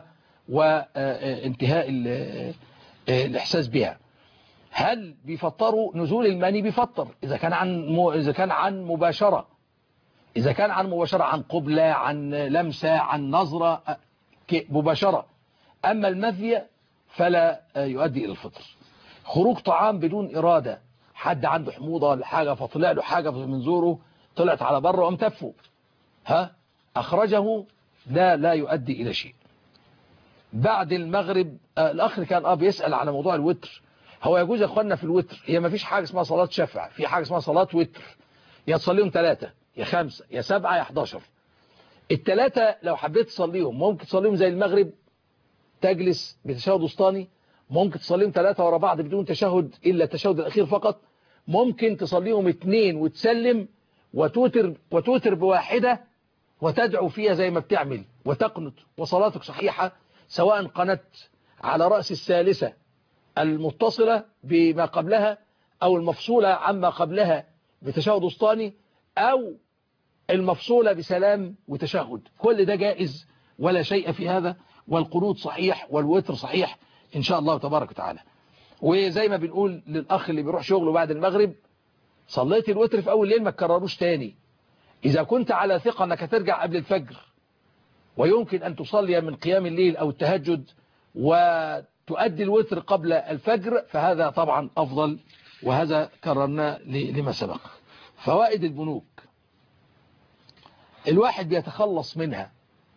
وانتهاء الإحساس بها. هل بيفطروا؟ نزول المني بيفطر إذا كان عن إذا كان عن مباشرة، إذا كان عن مباشرة، عن قبلة، عن لمسة، عن نظرة مباشرة. أما المذي فلا يؤدي إلى الفطر. خروج طعام بدون إرادة، حد عنده حموضة ولا حاجة فطلع له حاجة من زوره طلعت على بره وقام تفه ها أخرجه، ده لا يؤدي إلى شيء. بعد المغرب آه الأخ كان آه بيسأل على موضوع الوتر. هو يجوز يا أخوانا في الوتر، هي ما فيش حاجة اسمها صلاة شفع، في حاجة اسمها صلاة وتر، يا تصليهم ثلاثة يا خمسة يا سبعة يا حداشر. الثلاثة لو حبيت تصليهم ممكن تصليهم زي المغرب تجلس بتشهد وسطاني، ممكن تصليهم ثلاثة ورا بعض بدون تشهد إلا التشهد الأخير فقط، ممكن تصليهم اثنين وتسلم وتوتر وتوتر بواحدة وتدعو فيها زي ما بتعمل وتقنط وصلاتك صحيحة، سواء قنت على رأس الثالثة المتصلة بما قبلها أو المفصولة عما قبلها بتشهد وسطاني أو المفصولة بسلام وتشهد، كل ده جائز ولا شيء في هذا، والقنوت صحيح والوتر صحيح إن شاء الله تبارك وتعالى. وزي ما بنقول للأخ اللي بيروح شغله بعد المغرب، صليت الوتر في أول ليل ما تكرروش تاني. إذا كنت على ثقة أنك ترجع قبل الفجر ويمكن أن تصلي من قيام الليل أو التهجد تؤدي الوتر قبل الفجر فهذا طبعا أفضل، وهذا كررنا لما سبق. فوائد البنوك الواحد بيتخلص منها،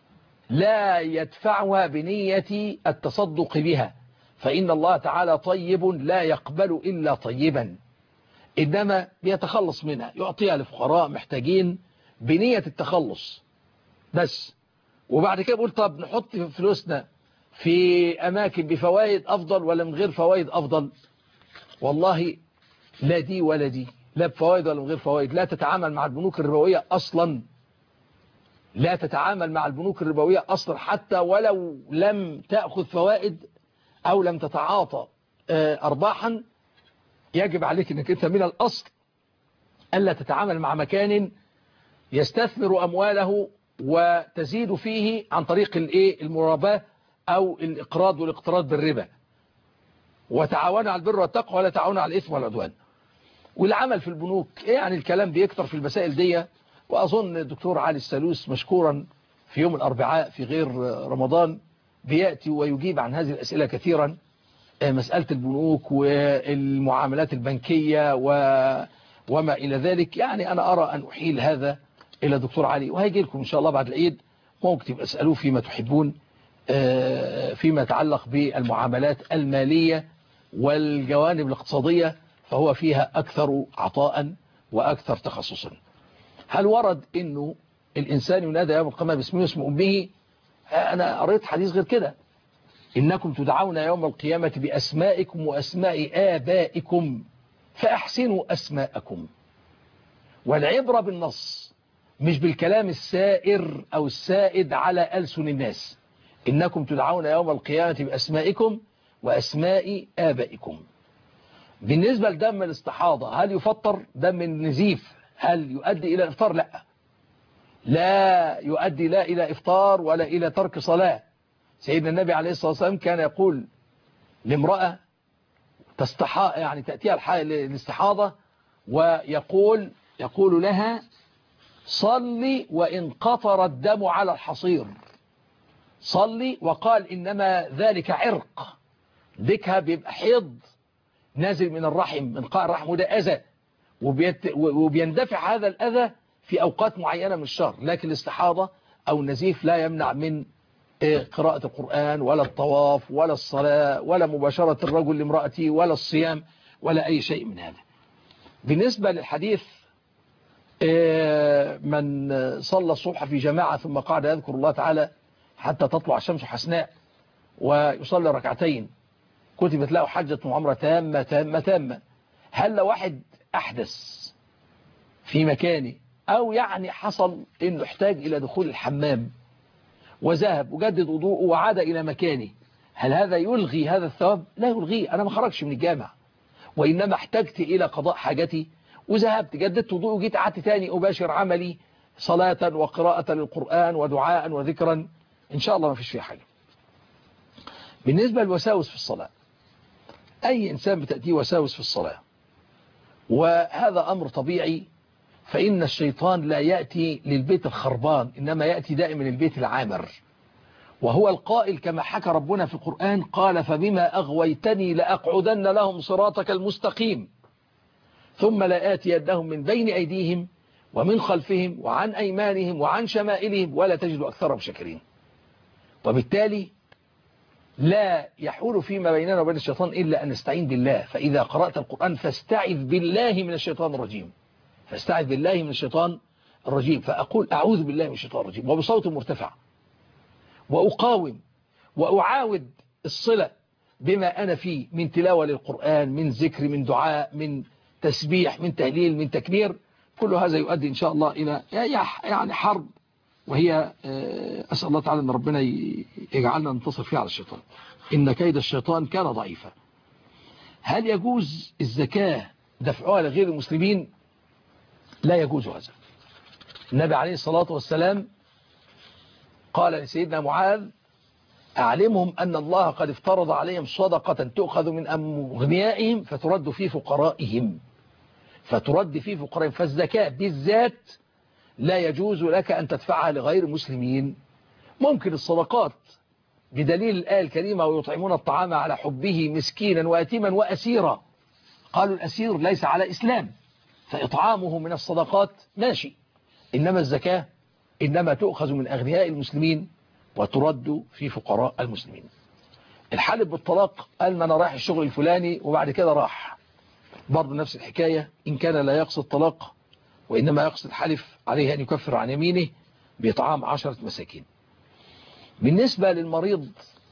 لا يدفعها بنية التصدق بها، فإن الله تعالى طيب لا يقبل إلا طيبا، إنما بيتخلص منها يعطيها لفقراء محتاجين بنية التخلص بس. وبعد كده بقول طب نحط فلوسنا في أماكن بفوائد أفضل ولا من غير فوائد أفضل؟ والله لا دي ولا دي، لا بفوائد ولا من غير فوائد. لا تتعامل مع البنوك الربوية أصلا، لا تتعامل مع البنوك الربوية أصلا حتى ولو لم تأخذ فوائد أو لم تتعاطى أرباحا. يجب عليك أنك أنت من الأصل ألا تتعامل مع مكان يستثمر أمواله وتزيد فيه عن طريق المراباة أو الإقراض والاقتراض بالربا. وتعاونوا على البر والتقوى ولا تعاونوا على الإثم والعدوان. والعمل في البنوك يعني الكلام بيكتر في المسائل دي، وأظن الدكتور علي السلوس مشكورا في يوم الأربعاء في غير رمضان بيأتي ويجيب عن هذه الأسئلة كثيرا، مسألة البنوك والمعاملات البنكية وما إلى ذلك. يعني أنا أرى أن أحيل هذا إلى دكتور علي، وهيجي لكم إن شاء الله بعد العيد، ممكن تبقى اسألوه فيما تحبون فيما يتعلق بالمعاملات المالية والجوانب الاقتصادية، فهو فيها أكثر عطاء وأكثر تخصصا. هل ورد أنه الإنسان ينادى يوم القيامة باسمه واسم أمه؟ أنا قريت حديث غير كده، إنكم تدعون يوم القيامة بأسمائكم وأسماء آبائكم فأحسنوا أسماءكم. والعبرة بالنص مش بالكلام السائر أو السائد على ألسن الناس. إنكم تدعون يوم القيامة بأسمائكم وأسماء آبائكم. بالنسبة لدم الاستحاضة، هل يفطر؟ دم النزيف هل يؤدي إلى إفطار؟ لا، لا يؤدي لا إلى إفطار ولا إلى ترك صلاة. سيدنا النبي عليه الصلاة والسلام كان يقول لامرأة تستحا يعني تأتيها الاستحاضة ويقول يقول لها صلي وإن قطر الدم على الحصير، صلي. وقال إنما ذلك عرق، ذكها بيبقى حيض نازل من الرحم من قاع الرحم، وده أذى وبيندفع هذا الأذى في أوقات معينة من الشهر. لكن الاستحاضة أو النزيف لا يمنع من قراءة القرآن ولا الطواف ولا الصلاة ولا مباشرة الرجل لامرأته ولا الصيام ولا أي شيء من هذا. بالنسبة للحديث من صلى الصبح في جماعة ثم قعد يذكر الله تعالى حتى تطلع الشمس حسناء ويصلي ركعتين كتبت له حجة وعمرة تامة تامة تامة. هل لو واحد أحدث في مكانه أو يعني حصل إنه احتاج إلى دخول الحمام وذهب وجدد وضوءه وعاد إلى مكانه، هل هذا يلغي هذا الثواب؟ لا يلغيه. أنا ما خرجش من الجامع وإنما احتجت إلى قضاء حاجتي وذهبت جددت وضوء وجيت قعدت تاني أباشر عملي صلاة وقراءة للقرآن ودعاء وذكرا، إن شاء الله ما فيش فيه حاجة. بالنسبة للوساوس في الصلاة، أي إنسان بتأتيه وساوس في الصلاة وهذا أمر طبيعي، فإن الشيطان لا يأتي للبيت الخربان إنما يأتي دائما للبيت العامر، وهو القائل كما حكى ربنا في القرآن قال فبما أغويتني لأقعدن لهم صراطك المستقيم ثم لآتينهم من بين أيديهم ومن خلفهم وعن أيمانهم وعن شمائلهم ولا تجد أكثرهم شاكرين. وبالتالي لا يحول فيما بيننا وبين الشيطان إلا أن نستعين بالله. فإذا قرأت القرآن فاستعذ بالله من الشيطان الرجيم، فاستعذ بالله من الشيطان الرجيم. فأقول أعوذ بالله من الشيطان الرجيم وبصوت مرتفع، وأقاوم وأعاود الصلة بما أنا فيه من تلاوة للقرآن، من ذكر، من دعاء، من تسبيح، من تهليل، من تكبير. كل هذا يؤدي إن شاء الله إلى يعني حرب، وهي أسأل الله تعالى أن ربنا يجعلنا ننتصر فيها على الشيطان. إن كيد الشيطان كان ضعيفا. هل يجوز الزكاة دفعها لغير المسلمين؟ لا يجوز هذا. النبي عليه الصلاة والسلام قال لسيدنا معاذ أعلمهم أن الله قد افترض عليهم صدقة تؤخذ من أغنيائهم فترد في فقرائهم، فترد في فقرائهم. فالزكاة بالذات لا يجوز لك أن تدفعها لغير المسلمين. ممكن الصدقات بدليل الآية الكريمة ويطعمون الطعام على حبه مسكينا ويتيما وأسيرا. قالوا الأسير ليس على إسلام، فإطعامه من الصدقات ماشي، إنما الزكاة إنما تؤخذ من أغنياء المسلمين وترد في فقراء المسلمين. الحالف بالطلاق قال ما أنا رايح الشغل الفلاني وبعد كده راح، برضه نفس الحكاية، إن كان لا يقصد طلاق وإنما يقصد حلف عليه أن يكفر عن يمينه بإطعام عشرة مساكين. بالنسبة للمريض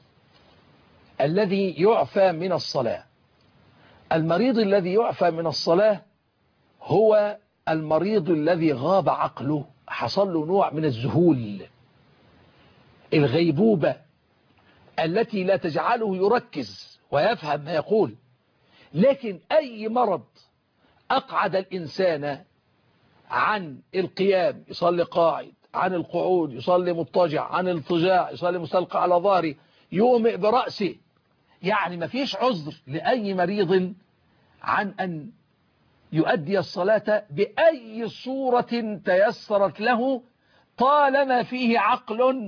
الذي يعفى من الصلاة، المريض الذي يعفى من الصلاة هو المريض الذي غاب عقله، حصل له نوع من الذهول، الغيبوبة التي لا تجعله يركز ويفهم ما يقول. لكن أي مرض أقعد الإنسان عن القيام يصلي قاعد، عن القعود يصلي مضطجع، عن الضجاع يصلي مستلقى على ظهره، يومئ برأسه، يعني ما فيش عذر لأي مريض عن أن يؤدي الصلاة بأي صورة تيسرت له طالما فيه عقل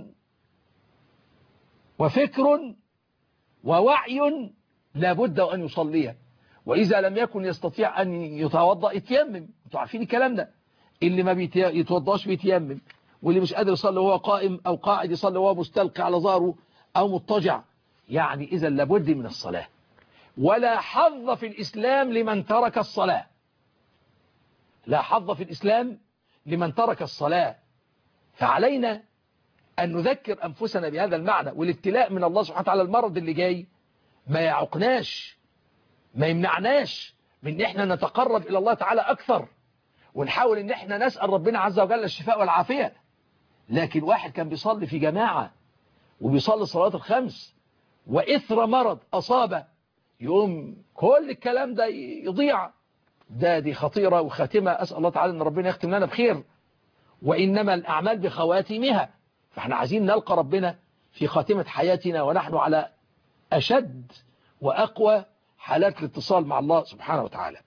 وفكر ووعي لابد أن يصليها. وإذا لم يكن يستطيع أن يتوضأ يتيمم، انتوا عارفين الكلام ده، اللي ما بيتوضاش بيتيمم، واللي مش قادر يصلي وهو قائم أو قاعد يصلي وهو مستلقي على ظهره أو مضطجع. يعني إذا لابد من الصلاة، ولا حظ في الإسلام لمن ترك الصلاة، لا حظ في الإسلام لمن ترك الصلاة. فعلينا أن نذكر أنفسنا بهذا المعنى، والابتلاء من الله سبحانه وتعالى المرض اللي جاي ما يعقناش، ما يمنعناش من ان احنا نتقرب إلى الله تعالى أكثر، ونحاول ان احنا نسأل ربنا عز وجل الشفاء والعافية. لكن واحد كان بيصلي في جماعة وبيصلي الصلاة الخمس وإثر مرض أصابه يقوم كل الكلام ده يضيع، ده دي خطيرة وخاتمة. أسأل الله تعالى أن ربنا يختم لنا بخير، وإنما الأعمال بخواتيمها، فاحنا عايزين نلقى ربنا في خاتمة حياتنا ونحن على أشد وأقوى حالات الاتصال مع الله سبحانه وتعالى.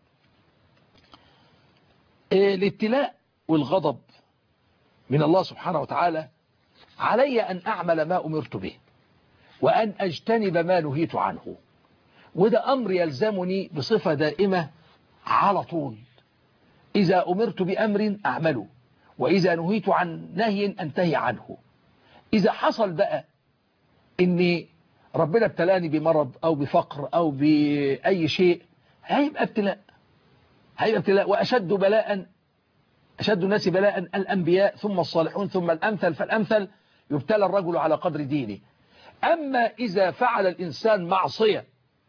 الابتلاء والغضب من الله سبحانه وتعالى علي أن أعمل ما أمرت به وأن أجتنب ما نهيت عنه، وده أمر يلزمني بصفة دائمة على طول. إذا أمرت بأمر أعمله، وإذا نهيت عن نهي أنتهي عنه. إذا حصل بقى إني ربنا ابتلاني بمرض أو بفقر أو بأي شيء، هيبقى ابتلاء، هيبقى ابتلاء. وأشد بلاء أشد الناس بلاء الأنبياء ثم الصالحون ثم الأمثل فالأمثل، يبتلى الرجل على قدر دينه. أما إذا فعل الإنسان معصية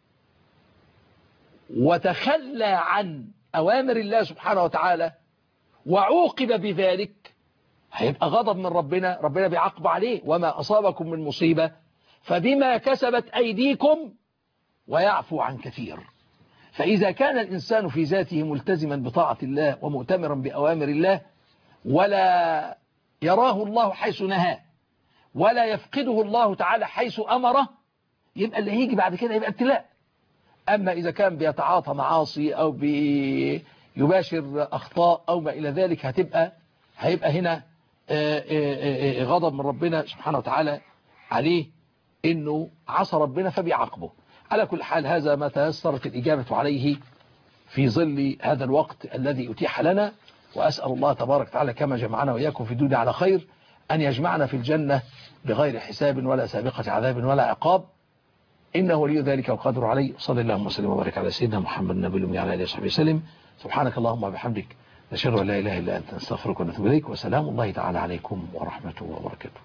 وتخلى عن أوامر الله سبحانه وتعالى وعوقب بذلك، هيبقى غضب من ربنا، ربنا بيعاقب عليه. وما أصابكم من مصيبة فبما كسبت أيديكم ويعفو عن كثير. فإذا كان الإنسان في ذاته ملتزما بطاعة الله ومؤتمرا بأوامر الله، ولا يراه الله حيث نهاه ولا يفقده الله تعالى حيث أمره، يبقى اللي هيجي بعد كده يبقى ابتلاء. أما إذا كان بيتعاطى معاصي أو بيباشر أخطاء أو ما إلى ذلك، هتبقى هيبقى هنا غضب من ربنا سبحانه وتعالى عليه، إنه عصى ربنا فبيعاقبه. على كل حال هذا ما تيسرت الإجابة عليه في ظل هذا الوقت الذي أتيح لنا، وأسأل الله تبارك وتعالى كما جمعنا وإياكم في الدنيا على خير أن يجمعنا في الجنة بغير حساب ولا سابقة عذاب ولا عقاب، إنه ولي ذلك والقادر عليه. صلى الله وسلم وبارك على سيدنا محمد النبي الأمي على آله وصحبه وسلم. سبحانك اللهم وبحمدك، نشهد أن لا إله إلا أنت، نستغفرك ونتوب إليك، وسلام الله تعالى عليكم ورحمته وبركاته.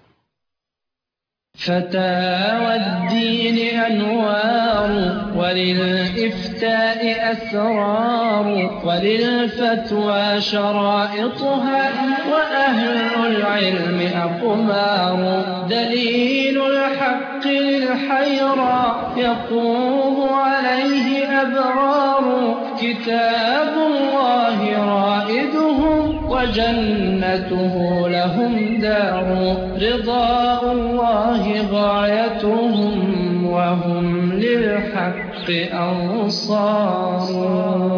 فتاوى الدين أنوار، وللإفتاء أسرار، وللفتوى شرائطها، وأهل العلم أقمار. دليل الحق للحيرى يقوم عليه أبرار، كتاب الله رائدهم وجنته لهم دار. رضاء الله غايتهم وهم للحق أنصار.